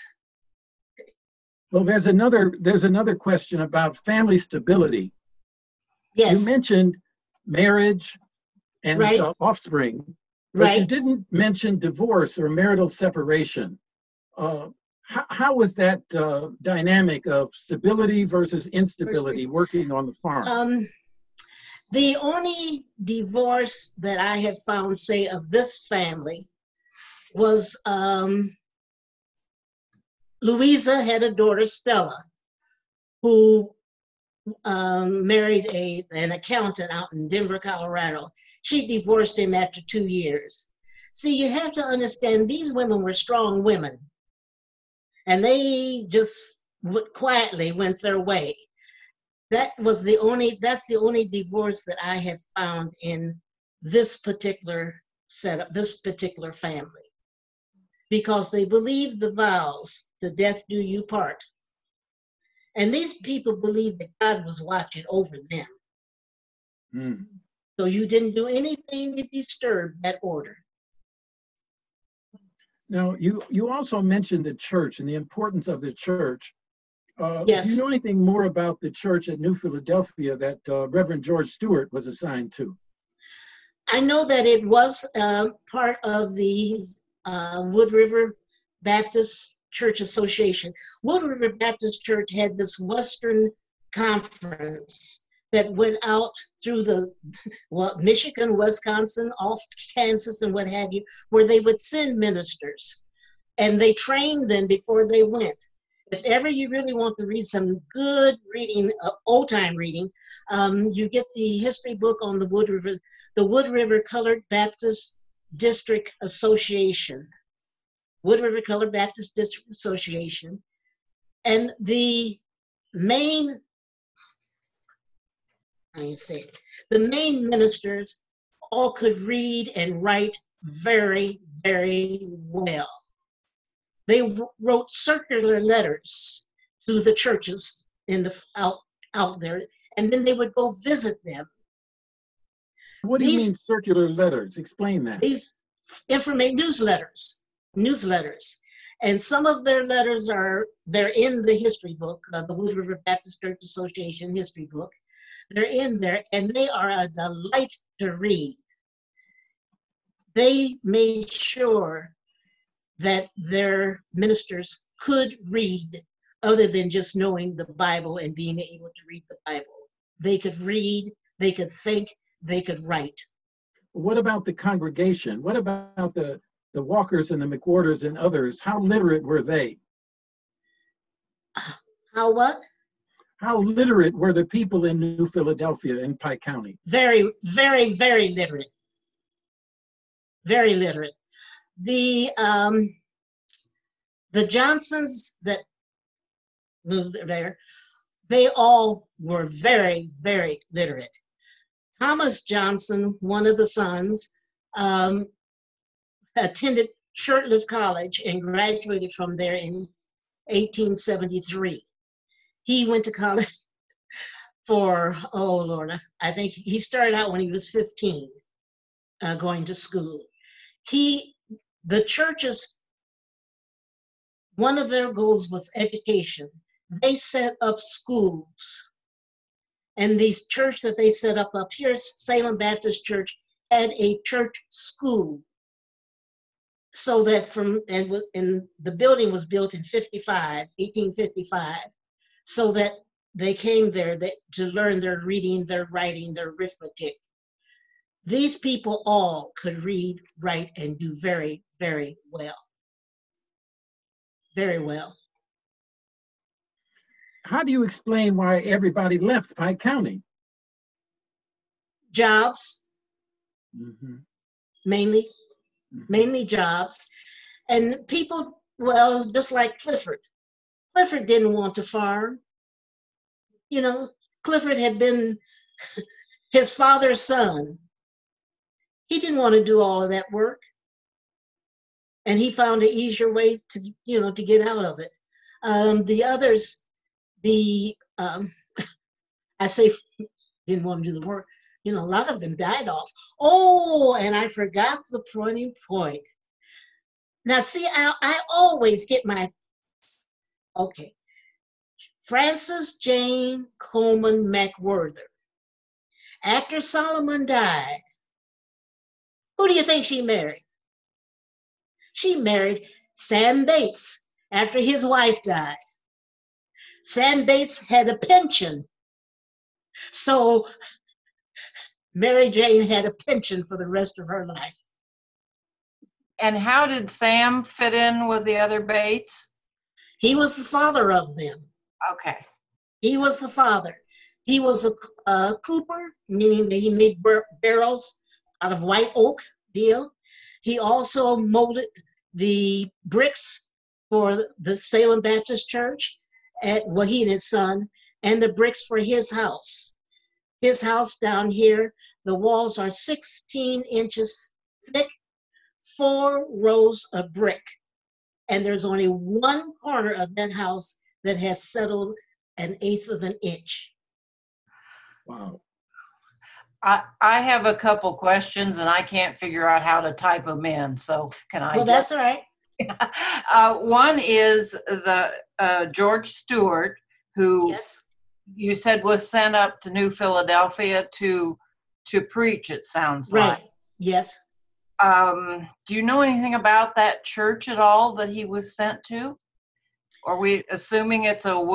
[SPEAKER 2] Well, there's another, there's another question about family stability.
[SPEAKER 1] Yes.
[SPEAKER 2] You mentioned marriage and
[SPEAKER 1] right.
[SPEAKER 2] uh, offspring, but
[SPEAKER 1] right.
[SPEAKER 2] you didn't mention divorce or marital separation. Uh, how, how was that uh, dynamic of stability versus instability working on the farm?
[SPEAKER 1] Um, the only divorce that I have found, say, of this family was um, Louisa had a daughter, Stella, who um, married a, an accountant out in Denver, Colorado. She divorced him after two years. See, you have to understand, these women were strong women, and they just quietly went their way. That was the only, that's the only divorce that I have found in this particular setup, this particular family, because they believed the vows, to death do you part. And these people believed that God was watching over them.
[SPEAKER 2] Mm.
[SPEAKER 1] So you didn't do anything to disturb that order.
[SPEAKER 2] Now, you, you also mentioned the church and the importance of the church. Uh,
[SPEAKER 1] yes.
[SPEAKER 2] Do you know anything more about the church at New Philadelphia that uh, Reverend George Stewart was assigned to?
[SPEAKER 1] I know that it was uh, part of the uh, Wood River Baptist Church Association. Wood River Baptist Church had this Western conference that went out through the, well, Michigan, Wisconsin, off Kansas and what have you, where they would send ministers and they trained them before they went. If ever you really want to read some good reading, uh, old time reading, um, you get the history book on the Wood River, the Wood River Colored Baptist District Association, Wood River Colored Baptist District Association. And the main, how you say it, the main ministers all could read and write very, very well. They wrote circular letters to the churches in the out, out there, and then they would go visit them.
[SPEAKER 2] What do
[SPEAKER 1] These,
[SPEAKER 2] you mean circular letters? Explain that.
[SPEAKER 1] These information newsletters, newsletters. And some of their letters are, they're in the history book, uh, the Wood River Baptist Church Association history book. They're in there, and they are a delight to read. They made sure that their ministers could read other than just knowing the Bible and being able to read the Bible. They could read, they could think, they could write.
[SPEAKER 2] What about the congregation? What about the, the Walkers and the McWhorters and others? How literate were they?
[SPEAKER 1] How what?
[SPEAKER 2] How literate were the people in New Philadelphia in Pike County?
[SPEAKER 1] Very, very, very literate. Very literate. The um, the Johnsons that moved there, they all were very, very literate. Thomas Johnson, one of the sons, um, attended Shurtleff College and graduated from there in eighteen seventy-three. He went to college for, oh Lord, I think he started out when he was fifteen, uh, going to school. He, the churches, one of their goals was education. They set up schools. And these church that they set up up here, Salem Baptist Church, had a church school. So that from, and, and the building was built in fifty-five, eighteen fifty-five, so that they came there that, to learn their reading, their writing, their arithmetic. These people all could read, write, and do very, very well. Very well.
[SPEAKER 2] How do you explain why everybody left Pike County?
[SPEAKER 1] Jobs,
[SPEAKER 2] Mm-hmm.
[SPEAKER 1] mainly,
[SPEAKER 2] Mm-hmm.
[SPEAKER 1] mainly jobs. And people, well, just like Clifford. Clifford didn't want to farm. You know, Clifford had been his father's son. He didn't want to do all of that work. And he found an easier way to, you know, to get out of it. Um, the others, the, um, I say, didn't want to do the work. You know, a lot of them died off. Oh, and I forgot the pointing point. Now, see, I, I always get my, okay. Frances Jane Coleman McWhorter. After Solomon died, who do you think she married? She married Sam Bates after his wife died. Sam Bates had a pension. So Mary Jane had a pension for the rest of her life.
[SPEAKER 3] And how did Sam fit in with the other Bates?
[SPEAKER 1] He was the father of them.
[SPEAKER 3] Okay.
[SPEAKER 1] He was the father. He was a, a cooper, meaning that he made bar barrels out of white oak deal. He also molded the bricks for the Salem Baptist Church, at, well, he and his son, and the bricks for his house. His house down here, the walls are sixteen inches thick, four rows of brick. And there's only one corner of that house that has settled an eighth of an inch.
[SPEAKER 2] Wow.
[SPEAKER 3] I, I have a couple questions and I can't figure out how to type them in. So can I?
[SPEAKER 1] Well, that's all right.
[SPEAKER 3] uh, one is the uh, George Stewart, who
[SPEAKER 1] Yes.
[SPEAKER 3] you said was sent up to New Philadelphia to to preach, it sounds
[SPEAKER 1] Right.
[SPEAKER 3] like.
[SPEAKER 1] Yes.
[SPEAKER 3] Um, do you know anything about that church at all that he was sent to? Are we assuming it's a wood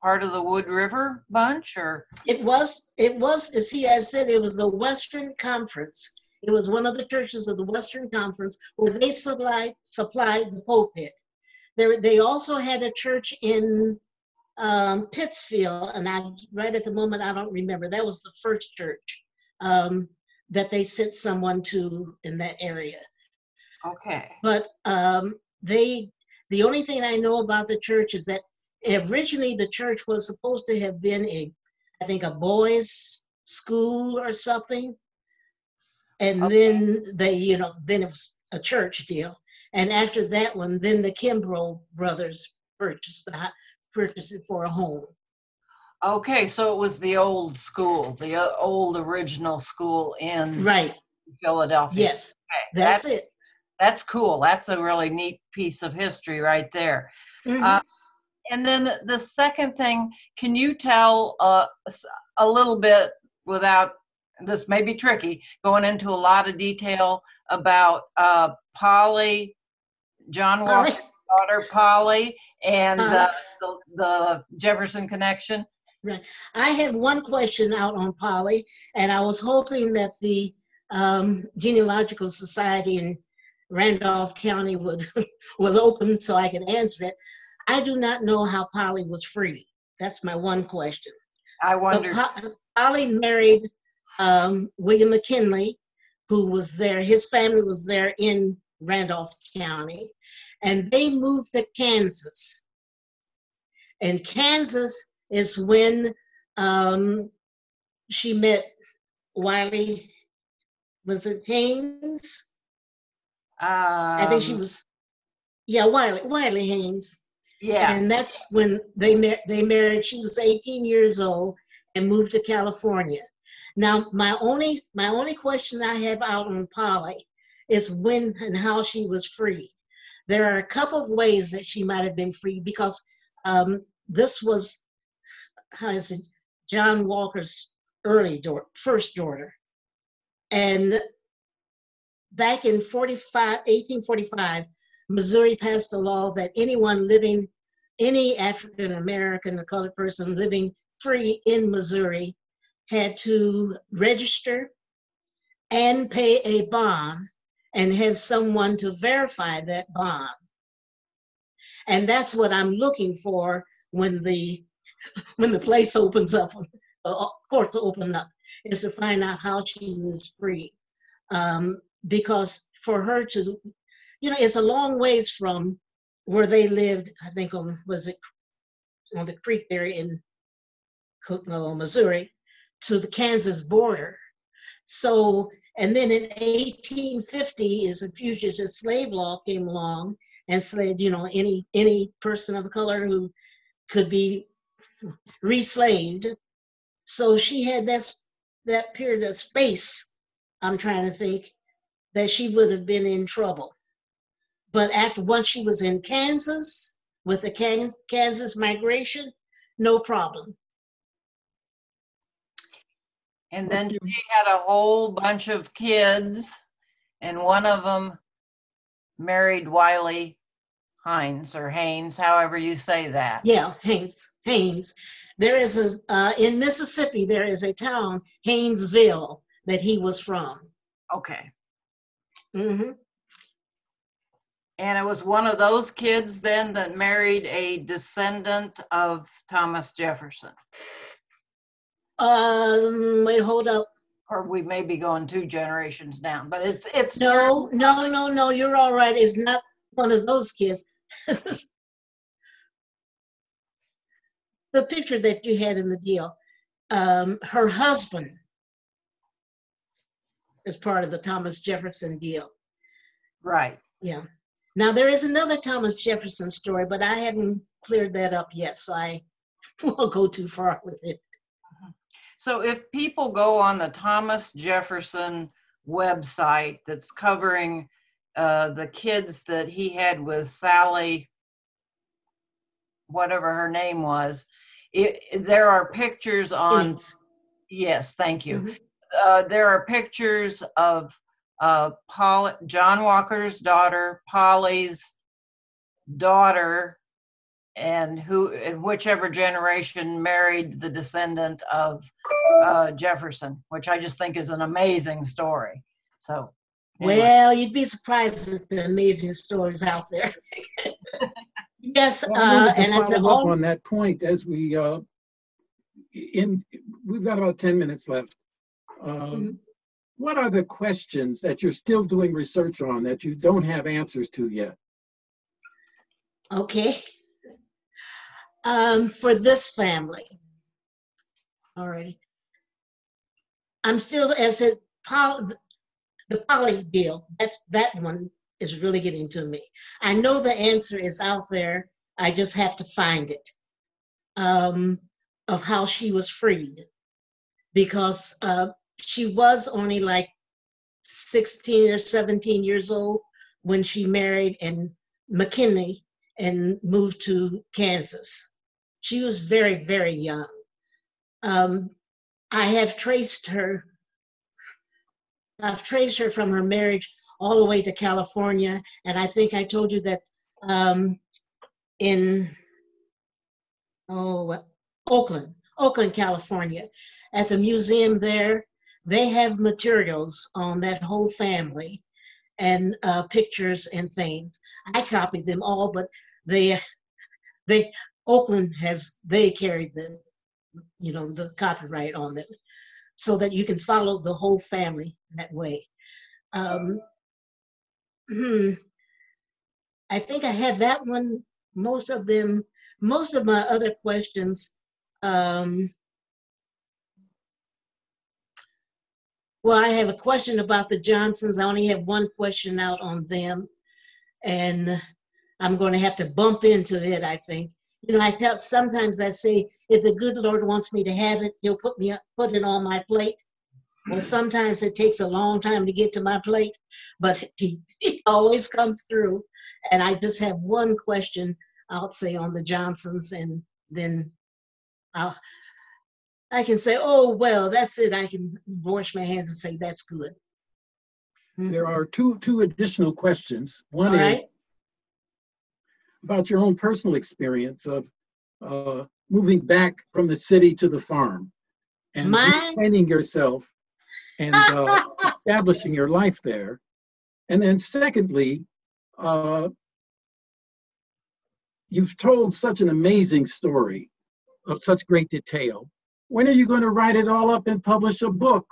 [SPEAKER 3] part of the Wood River bunch, or?
[SPEAKER 1] It was, it was, as he has said, it was the Western Conference. It was one of the churches of the Western Conference where they supplied, supplied the pulpit. There, they also had a church in um, Pittsfield, and I, right at the moment, I don't remember. That was the first church um, that they sent someone to in that area.
[SPEAKER 3] Okay.
[SPEAKER 1] But um, they, the only thing I know about the church is that originally the church was supposed to have been a, I think, a boys' school or something. And
[SPEAKER 3] Okay.
[SPEAKER 1] then they, you know, then it was a church deal. And after that one, then the Kimbrough brothers purchased the hou- purchased it for a home.
[SPEAKER 3] Okay, so it was the old school, the uh, old original school in
[SPEAKER 1] Right.
[SPEAKER 3] Philadelphia.
[SPEAKER 1] Yes.
[SPEAKER 3] Okay,
[SPEAKER 1] That's it.
[SPEAKER 3] That's cool. That's a really neat piece of history right there.
[SPEAKER 1] Mhm.
[SPEAKER 3] Uh, and then the, the second thing, can you tell uh, s- a little bit without, this may be tricky, going into a lot of detail about uh, Polly, John
[SPEAKER 1] Polly?
[SPEAKER 3] Walker's daughter Polly, and
[SPEAKER 1] Uh,
[SPEAKER 3] the, the, the Jefferson connection?
[SPEAKER 1] Right. I have one question out on Polly, and I was hoping that the um, Genealogical Society in Randolph County would was open so I could answer it. I do not know how Polly was free. That's my one question.
[SPEAKER 3] I
[SPEAKER 1] But
[SPEAKER 3] wonder.
[SPEAKER 1] Po- Polly married um, William McKinley, who was there. His family was there in Randolph County, and they moved to Kansas. And Kansas is when um, she met Wiley, was it Haynes? I think she
[SPEAKER 3] Um,
[SPEAKER 1] was, yeah, Wiley, Wiley Haynes.
[SPEAKER 3] yeah.
[SPEAKER 1] And that's when they, mar- they married. She was eighteen years old and moved to California. Now, my only, my only question I have out on Polly is when and how she was free. There are a couple of ways that she might have been free because um, this was, how is it, John Walker's early daughter, first daughter. And back in forty-five, eighteen forty-five, Missouri passed a law that anyone living, any African American or colored person living free in Missouri had to register and pay a bond and have someone to verify that bond. And that's what I'm looking for when the when the place opens up, uh, courts open up, is to find out how she was free. Um, because for her to, you know, it's a long ways from where they lived, I think on, was it on the creek there in uh, Missouri, to the Kansas border. So, and then in eighteen fifty is a fugitive slave law came along and said, you know, any any person of color who could be reslaved. So she had that, that period of space, I'm trying to think, that she would have been in trouble. But after once she was in Kansas with the Kansas migration, no problem.
[SPEAKER 3] And then she had a whole bunch of kids, and one of them married Wiley Hines or Haynes, however you say that.
[SPEAKER 1] Yeah, Haynes. Haynes. There is a uh, in Mississippi. There is a town, Haynesville, that he was from.
[SPEAKER 3] Okay.
[SPEAKER 1] Mm-hmm.
[SPEAKER 3] And it was one of those kids then that married a descendant of Thomas Jefferson.
[SPEAKER 1] Um, wait, hold up.
[SPEAKER 3] Or we may be going two generations down, but it's it's
[SPEAKER 1] No, no, no, no. You're all right. It's not one of those kids. The picture that you had in the deal, um, her husband is part of the Thomas Jefferson deal.
[SPEAKER 3] right.
[SPEAKER 1] Yeah. Now there is another Thomas Jefferson story, but I haven't cleared that up yet, so I won't go too far with it.
[SPEAKER 3] So if people go on the Thomas Jefferson website that's covering uh, the kids that he had with Sally, whatever her name was, it, there are pictures on,
[SPEAKER 1] Innings.
[SPEAKER 3] yes, thank you.
[SPEAKER 1] Mhm.
[SPEAKER 3] Uh, there are pictures of uh, Paul, John Walker's daughter, Polly's daughter, and who, and whichever generation married the descendant of uh, Jefferson, which I just think is an amazing story. So, anyway.
[SPEAKER 1] Well, you'd be surprised at the amazing stories out there. Yes,
[SPEAKER 2] Well, I wanted
[SPEAKER 1] uh,
[SPEAKER 2] to
[SPEAKER 1] and I said,
[SPEAKER 2] follow up
[SPEAKER 1] oh,
[SPEAKER 2] on that point as we, uh, in, we've got about ten minutes left. Um,
[SPEAKER 1] Mhm.
[SPEAKER 2] What are the questions that you're still doing research on that you don't have answers to yet?
[SPEAKER 1] okay. Um, for this family, alrighty. I'm still, as it, Paul, the Polly deal, that's, that one is really getting to me. I know the answer is out there. I just have to find it, um, of how she was freed, because uh, she was only like sixteen or seventeen years old when she married and McKinley and moved to Kansas. She was very, very young. Um, I have traced her, I've traced her from her marriage all the way to California. And I think I told you that um, in, oh, Oakland, Oakland, California, at the museum there, they have materials on that whole family and uh, pictures and things. I copied them all, but they, they, Oakland has, they carried the, you know, the copyright on them so that you can follow the whole family that way. Um, hmm, I think I have that one, most of them, most of my other questions, um, well, I have a question about the Johnsons. I only have one question out on them, and I'm going to have to bump into it, I think. You know, I tell, sometimes I say, if the good Lord wants me to have it, he'll put me, put it on my plate. Well, sometimes it takes a long time to get to my plate, but he, he always comes through. And I just have one question, I'll say, on the Johnsons, and then I'll, I can say, oh, well, that's it. I can wash my hands and say, that's good.
[SPEAKER 2] There are two, two additional questions. One
[SPEAKER 1] All
[SPEAKER 2] is
[SPEAKER 1] right.
[SPEAKER 2] about your own personal experience of uh, moving back from the city to the farm and
[SPEAKER 1] Mine?
[SPEAKER 2] retraining yourself and uh, establishing your life there. And then secondly, uh, you've told such an amazing story of such great detail. When are you going to write it all up and publish a book?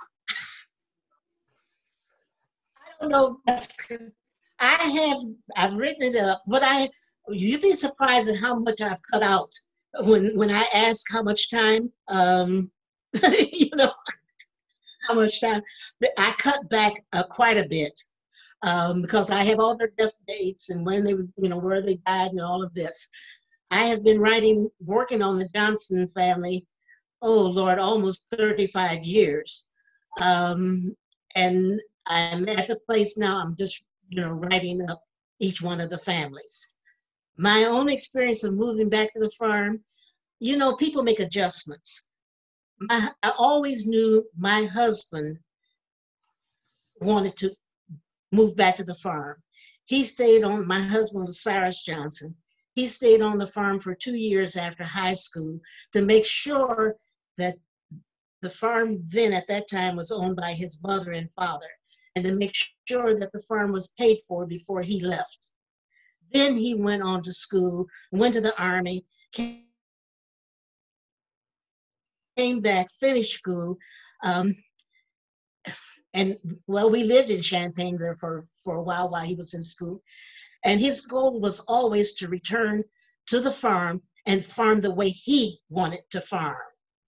[SPEAKER 1] I don't know. That's, I have, I've written it up, but I, you'd be surprised at how much I've cut out when, when I ask how much time, um, you know, how much time. But I cut back uh, quite a bit um, because I have all their death dates and when they, you know, where they died and all of this. I have been writing, working on the Johnson family, oh Lord, almost thirty-five years. Um, and I'm at the place now, I'm just, you know, writing up each one of the families. My own experience of moving back to the farm, you know, people make adjustments. My, I always knew my husband wanted to move back to the farm. He stayed on, my husband was Cyrus Johnson. He stayed on the farm for two years after high school to make sure that the farm then at that time was owned by his mother and father, and to make sure that the farm was paid for before he left. Then he went on to school, went to the Army, came back, finished school, um, and well, we lived in Champaign there for, for a while while he was in school. And his goal was always to return to the farm and farm the way he wanted to farm.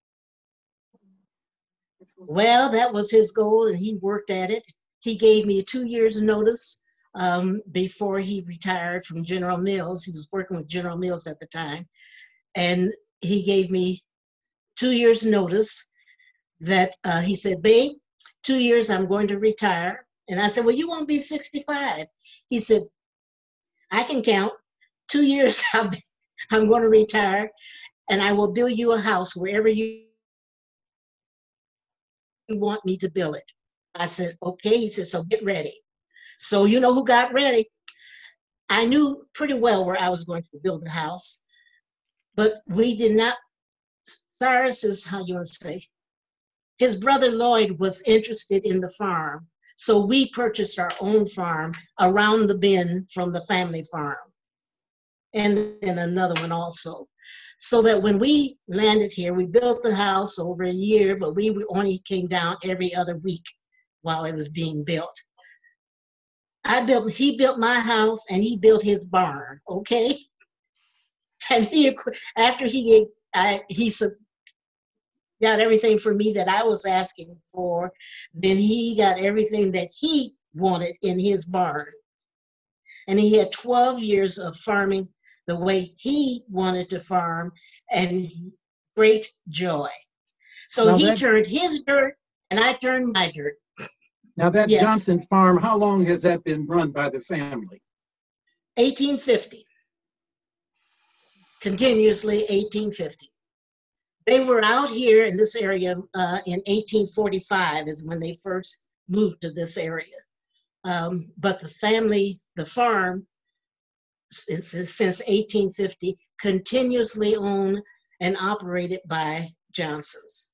[SPEAKER 1] Well, that was his goal, and he worked at it. He gave me a two years notice um, before he retired from General Mills. He was working with General Mills at the time. And he gave me two years notice that uh, he said, babe, two years I'm going to retire. And I said, well, you won't be sixty-five. He said, I can count. Two years I'll be, I'm going to retire, and I will build you a house wherever you want me to build it. I said, okay. He said, so get ready. So you know who got ready? I knew pretty well where I was going to build the house. but we did not. Cyrus is, how you want to say, his brother Lloyd was interested in the farm. So we purchased our own farm around the bend from the family farm. And then another one also. So that when we landed here, we built the house over a year, but we only came down every other week while it was being built. I built, he built my house and he built his barn, okay? And he, after he, I, he got everything for me that I was asking for, then he got everything that he wanted in his barn. And he had twelve years of farming the way he wanted to farm, and great joy. So
[SPEAKER 2] Now
[SPEAKER 1] he
[SPEAKER 2] that-
[SPEAKER 1] turned his dirt and I turned my dirt.
[SPEAKER 2] Now that
[SPEAKER 1] Yes.
[SPEAKER 2] Johnson farm, how long has that been run by the family?
[SPEAKER 1] eighteen fifty. Continuously eighteen fifty. They were out here in this area uh, in eighteen forty-five is when they first moved to this area. Um, but the family, the farm, since, since eighteen fifty, continuously owned and operated by Johnsons.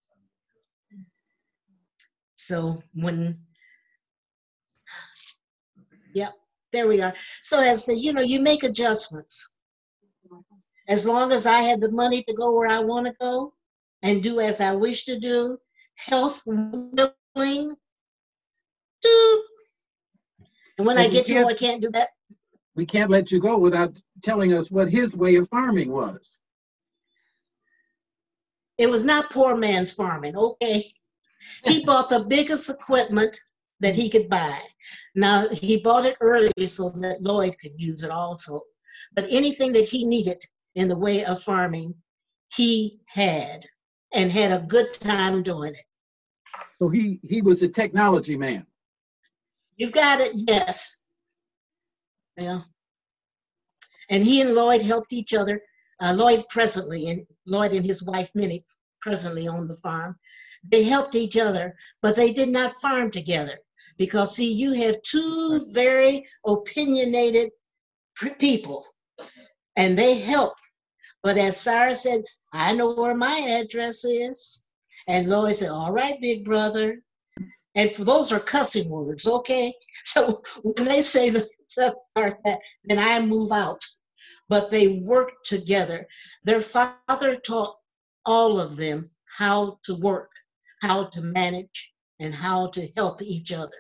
[SPEAKER 1] So when, yep, there we are. So as the, you know, you make adjustments. As long as I have the money to go where I want to go and do as I wish to do, health willing, do. And when
[SPEAKER 2] Well,
[SPEAKER 1] I
[SPEAKER 2] we
[SPEAKER 1] get to,
[SPEAKER 2] can't-
[SPEAKER 1] oh, I can't do that.
[SPEAKER 2] We can't let you go without telling us what his way of farming was.
[SPEAKER 1] It was not poor man's farming, okay? He bought the biggest equipment that he could buy. Now, he bought it early so that Lloyd could use it also. But anything that he needed in the way of farming, he had, and had a good time doing it.
[SPEAKER 2] So he, he was a technology man.
[SPEAKER 1] You've got it, yes. Yeah. And he and Lloyd helped each other. Uh, Lloyd presently, and Lloyd and his wife Minnie presently own the farm. They helped each other, but they did not farm together. Because see, you have two very opinionated people, and they help. But as Sarah said, I know where my address is. And Lloyd said, all right, big brother. And for those are cussing words, okay? So when they say that, then I move out. But they worked together. Their father taught all of them how to work, how to manage, and how to help each other.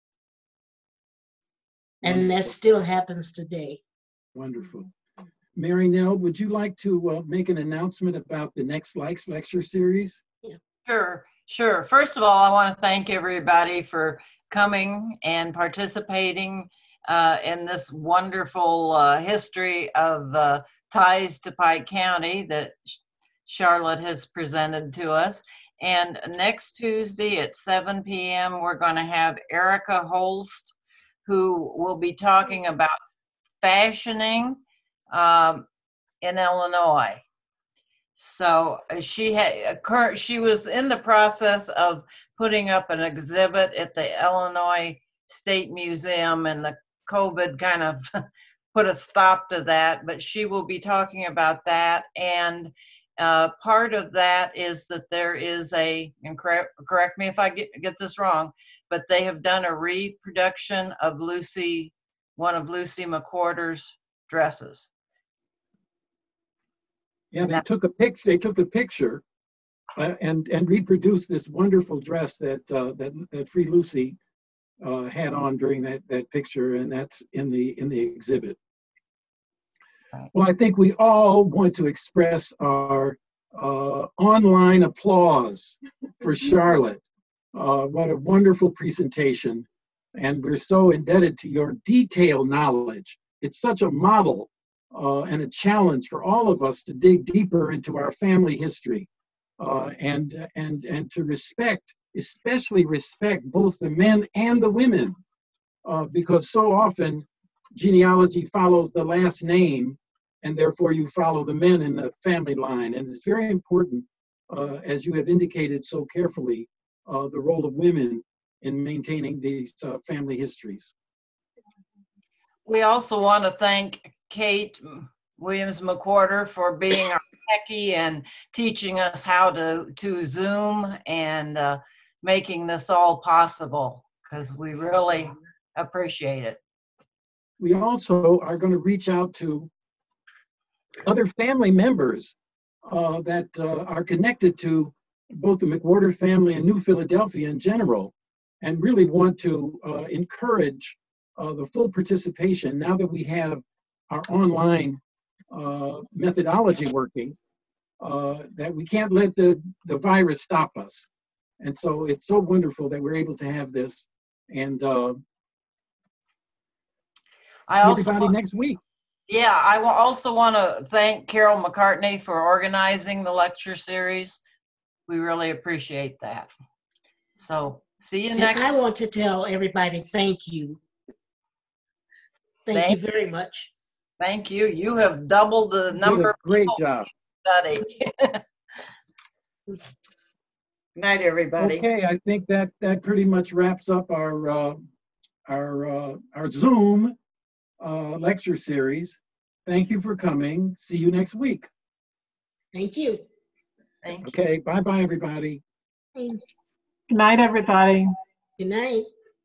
[SPEAKER 1] And that still happens today.
[SPEAKER 2] Wonderful. Mary Nell, would you like to uh, make an announcement about the Next Likes lecture series?
[SPEAKER 3] Sure, sure. First of all, I want to thank everybody for coming and participating uh, in this wonderful uh, history of uh, ties to Pike County that Charlotte has presented to us. And next Tuesday at seven p m, we're going to have Erica Holst, who will be talking about fashioning um, in Illinois. So uh, she had current. She was in the process of putting up an exhibit at the Illinois State Museum, and the COVID kind of put a stop to that. But she will be talking about that, and uh, part of that is that there is a. And correct, correct me if I get get this wrong, but they have done a reproduction of Lucy, one of Lucy McWhorter's dresses.
[SPEAKER 2] Yeah, they took a picture. They took a picture uh, and and reproduced this wonderful dress that uh, that that Free Lucy uh, had on during that that picture, and that's in the in the exhibit.
[SPEAKER 3] Right.
[SPEAKER 2] Well, I think we all want to express our uh, online applause for Charlotte. Uh, what a wonderful presentation, and we're so indebted to your detailed knowledge. It's such a model. Uh, and a challenge for all of us to dig deeper into our family history uh, and, and, and to respect, especially respect both the men and the women, uh, because so often genealogy follows the last name, and therefore you follow the men in the family line. And it's very important, uh, as you have indicated so carefully, uh, the role of women in maintaining these uh, family histories.
[SPEAKER 3] We also want to thank Kate Williams McWhorter for being our techie and teaching us how to, to Zoom and uh, making this all possible, because we really appreciate it.
[SPEAKER 2] We also are going to reach out to other family members uh, that uh, are connected to both the McWhorter family and New Philadelphia in general, and really want to uh, encourage uh, the full participation now that we have our online uh, methodology working, uh, that we can't let the, the virus stop us. And so it's so wonderful that we're able to have this. And uh,
[SPEAKER 3] I
[SPEAKER 2] see
[SPEAKER 3] also
[SPEAKER 2] everybody
[SPEAKER 3] want-
[SPEAKER 2] next week.
[SPEAKER 3] Yeah, I will also want to thank Carol McCartney for organizing the lecture series. We really appreciate that. So see you
[SPEAKER 1] And
[SPEAKER 3] next.
[SPEAKER 1] I want to tell everybody, thank you. Thank
[SPEAKER 3] Thank-
[SPEAKER 1] you very much.
[SPEAKER 3] Thank you. You have doubled the
[SPEAKER 2] You did
[SPEAKER 3] number
[SPEAKER 2] a
[SPEAKER 3] of
[SPEAKER 2] great
[SPEAKER 3] people
[SPEAKER 2] job.
[SPEAKER 3] study. Good night, everybody.
[SPEAKER 2] Okay, I think that that pretty much wraps up our uh, our uh, our Zoom uh, lecture series. Thank you for coming. See you next week.
[SPEAKER 1] Thank you.
[SPEAKER 3] Thank you.
[SPEAKER 2] Okay, bye bye everybody.
[SPEAKER 1] Good
[SPEAKER 4] Good night, everybody.
[SPEAKER 1] night.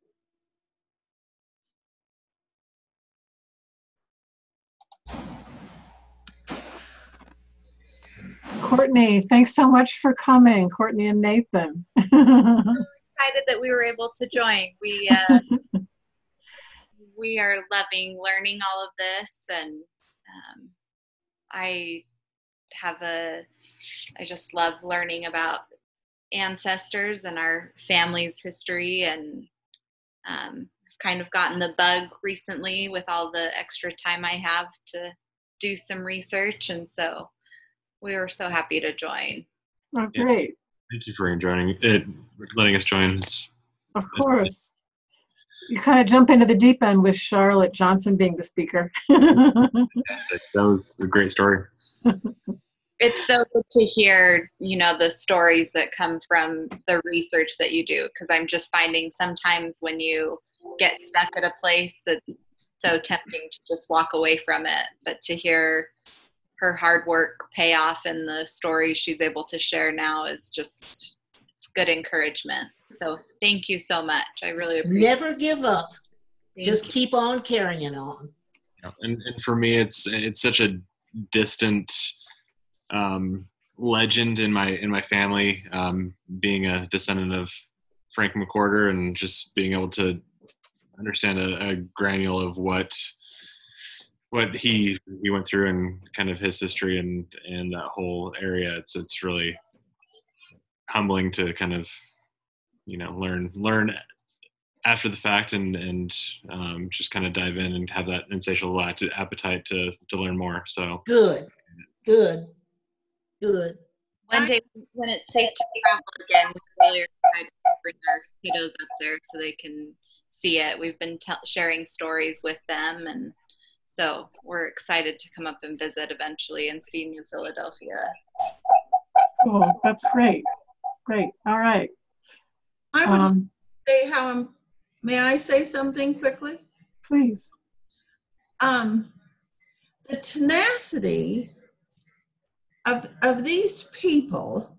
[SPEAKER 4] Courtney, thanks so much for coming, Courtney and Nathan.
[SPEAKER 5] Excited that we were able to join. We uh, we are loving learning all of this, and um, I have a I just love learning about ancestors and our family's history, and um, kind of gotten the bug recently with all the extra time I have to do some research, and so we were so happy to join.
[SPEAKER 4] Oh,
[SPEAKER 6] Yeah.
[SPEAKER 4] great.
[SPEAKER 6] Thank you for joining it, letting us join. It's
[SPEAKER 4] Of course. You kind of jump into the deep end with Charlotte Johnson being the speaker.
[SPEAKER 6] fantastic. That was a great story.
[SPEAKER 5] It's so good to hear, you know, the stories that come from the research that you do, because I'm just finding sometimes when you get stuck at a place that's so tempting to just walk away from it, but to hear her hard work pay off and the stories she's able to share now is just, it's good encouragement. So thank you so much. I really appreciate
[SPEAKER 1] Never give up.
[SPEAKER 5] it.
[SPEAKER 1] Just keep on carrying on.
[SPEAKER 6] Yeah. And, and for me, it's it's such a distant um, legend in my in my family, um, being a descendant of Frank McWhorter, and just being able to understand a, a granule of what what he he went through and kind of his history and and that whole area. It's it's really humbling to kind of, you know, learn learn after the fact, and and um, just kind of dive in and have that insatiable appetite to to learn more. So
[SPEAKER 1] Good, good, good.
[SPEAKER 5] One day when it's safe to travel again, we're really excited to bring our kiddos up there so they can see it. We've been t- sharing stories with them, and so we're excited to come up and visit eventually and see New Philadelphia.
[SPEAKER 4] Cool. That's great. Great. All right.
[SPEAKER 7] I would
[SPEAKER 4] Um,
[SPEAKER 7] say how, I'm- may I say something quickly?
[SPEAKER 4] please.
[SPEAKER 7] Um, the tenacity of, of these people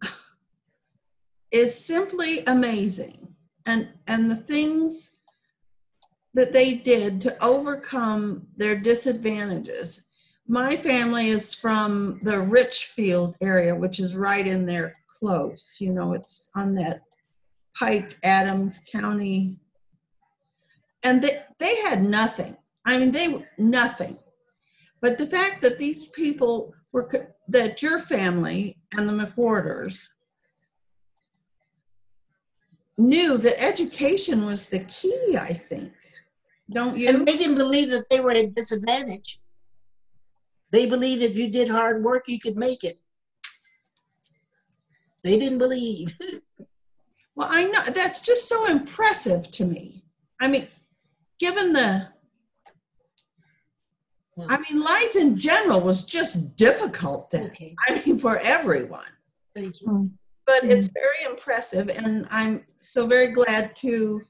[SPEAKER 7] is simply amazing. And, and the things that they did to overcome their disadvantages. My family is from the Richfield area, which is right in there close. You know, it's on that Pike, Adams County. And they, they had nothing. I mean, they were nothing. But the fact that these people were, co- that your family and the McWhorters knew that education was the key, I think. Don't you?
[SPEAKER 1] And they didn't believe that they were at a disadvantage. They believed if you did hard work, you could make it. They didn't believe.
[SPEAKER 7] Well, I know that's just so impressive to me. I mean, given the, I mean, life in general was just difficult then.
[SPEAKER 1] Okay,
[SPEAKER 7] I mean, for everyone.
[SPEAKER 1] thank you.
[SPEAKER 4] Mm.
[SPEAKER 7] But it's very impressive, and I'm so very glad to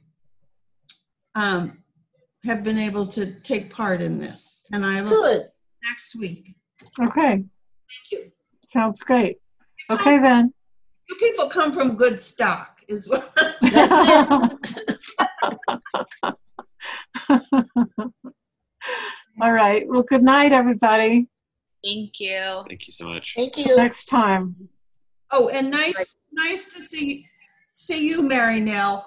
[SPEAKER 7] um, have been able to take part in this. And I look
[SPEAKER 1] Good.
[SPEAKER 7] next week.
[SPEAKER 4] Okay,
[SPEAKER 7] Thank you.
[SPEAKER 4] sounds great. Okay, then.
[SPEAKER 7] You people come from good stock, is what.
[SPEAKER 1] That's it.
[SPEAKER 4] All right. Well, good night, everybody.
[SPEAKER 5] Thank you.
[SPEAKER 6] Thank you so much.
[SPEAKER 1] Thank you.
[SPEAKER 4] Next time.
[SPEAKER 7] Oh, and nice, nice to see see you, Mary Nell.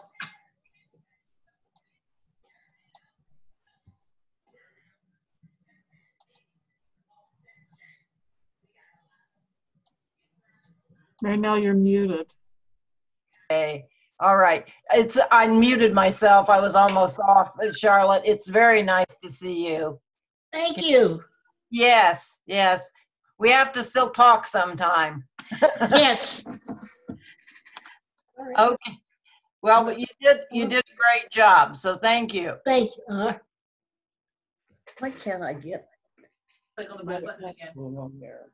[SPEAKER 4] Right now, you're muted.
[SPEAKER 3] Okay. All right. It's I muted myself. I was almost off, Charlotte. It's very nice to see you.
[SPEAKER 1] Thank you.
[SPEAKER 3] Yes, yes. We have to still talk sometime.
[SPEAKER 1] Yes.
[SPEAKER 3] Okay. Well, but you did you did a great job. So thank you.
[SPEAKER 1] Thank you. Uh,
[SPEAKER 8] Why can't I get?
[SPEAKER 3] Click on the red button again.
[SPEAKER 8] Well, on there.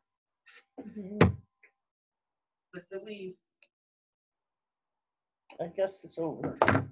[SPEAKER 3] Click the leave.
[SPEAKER 8] I guess it's over.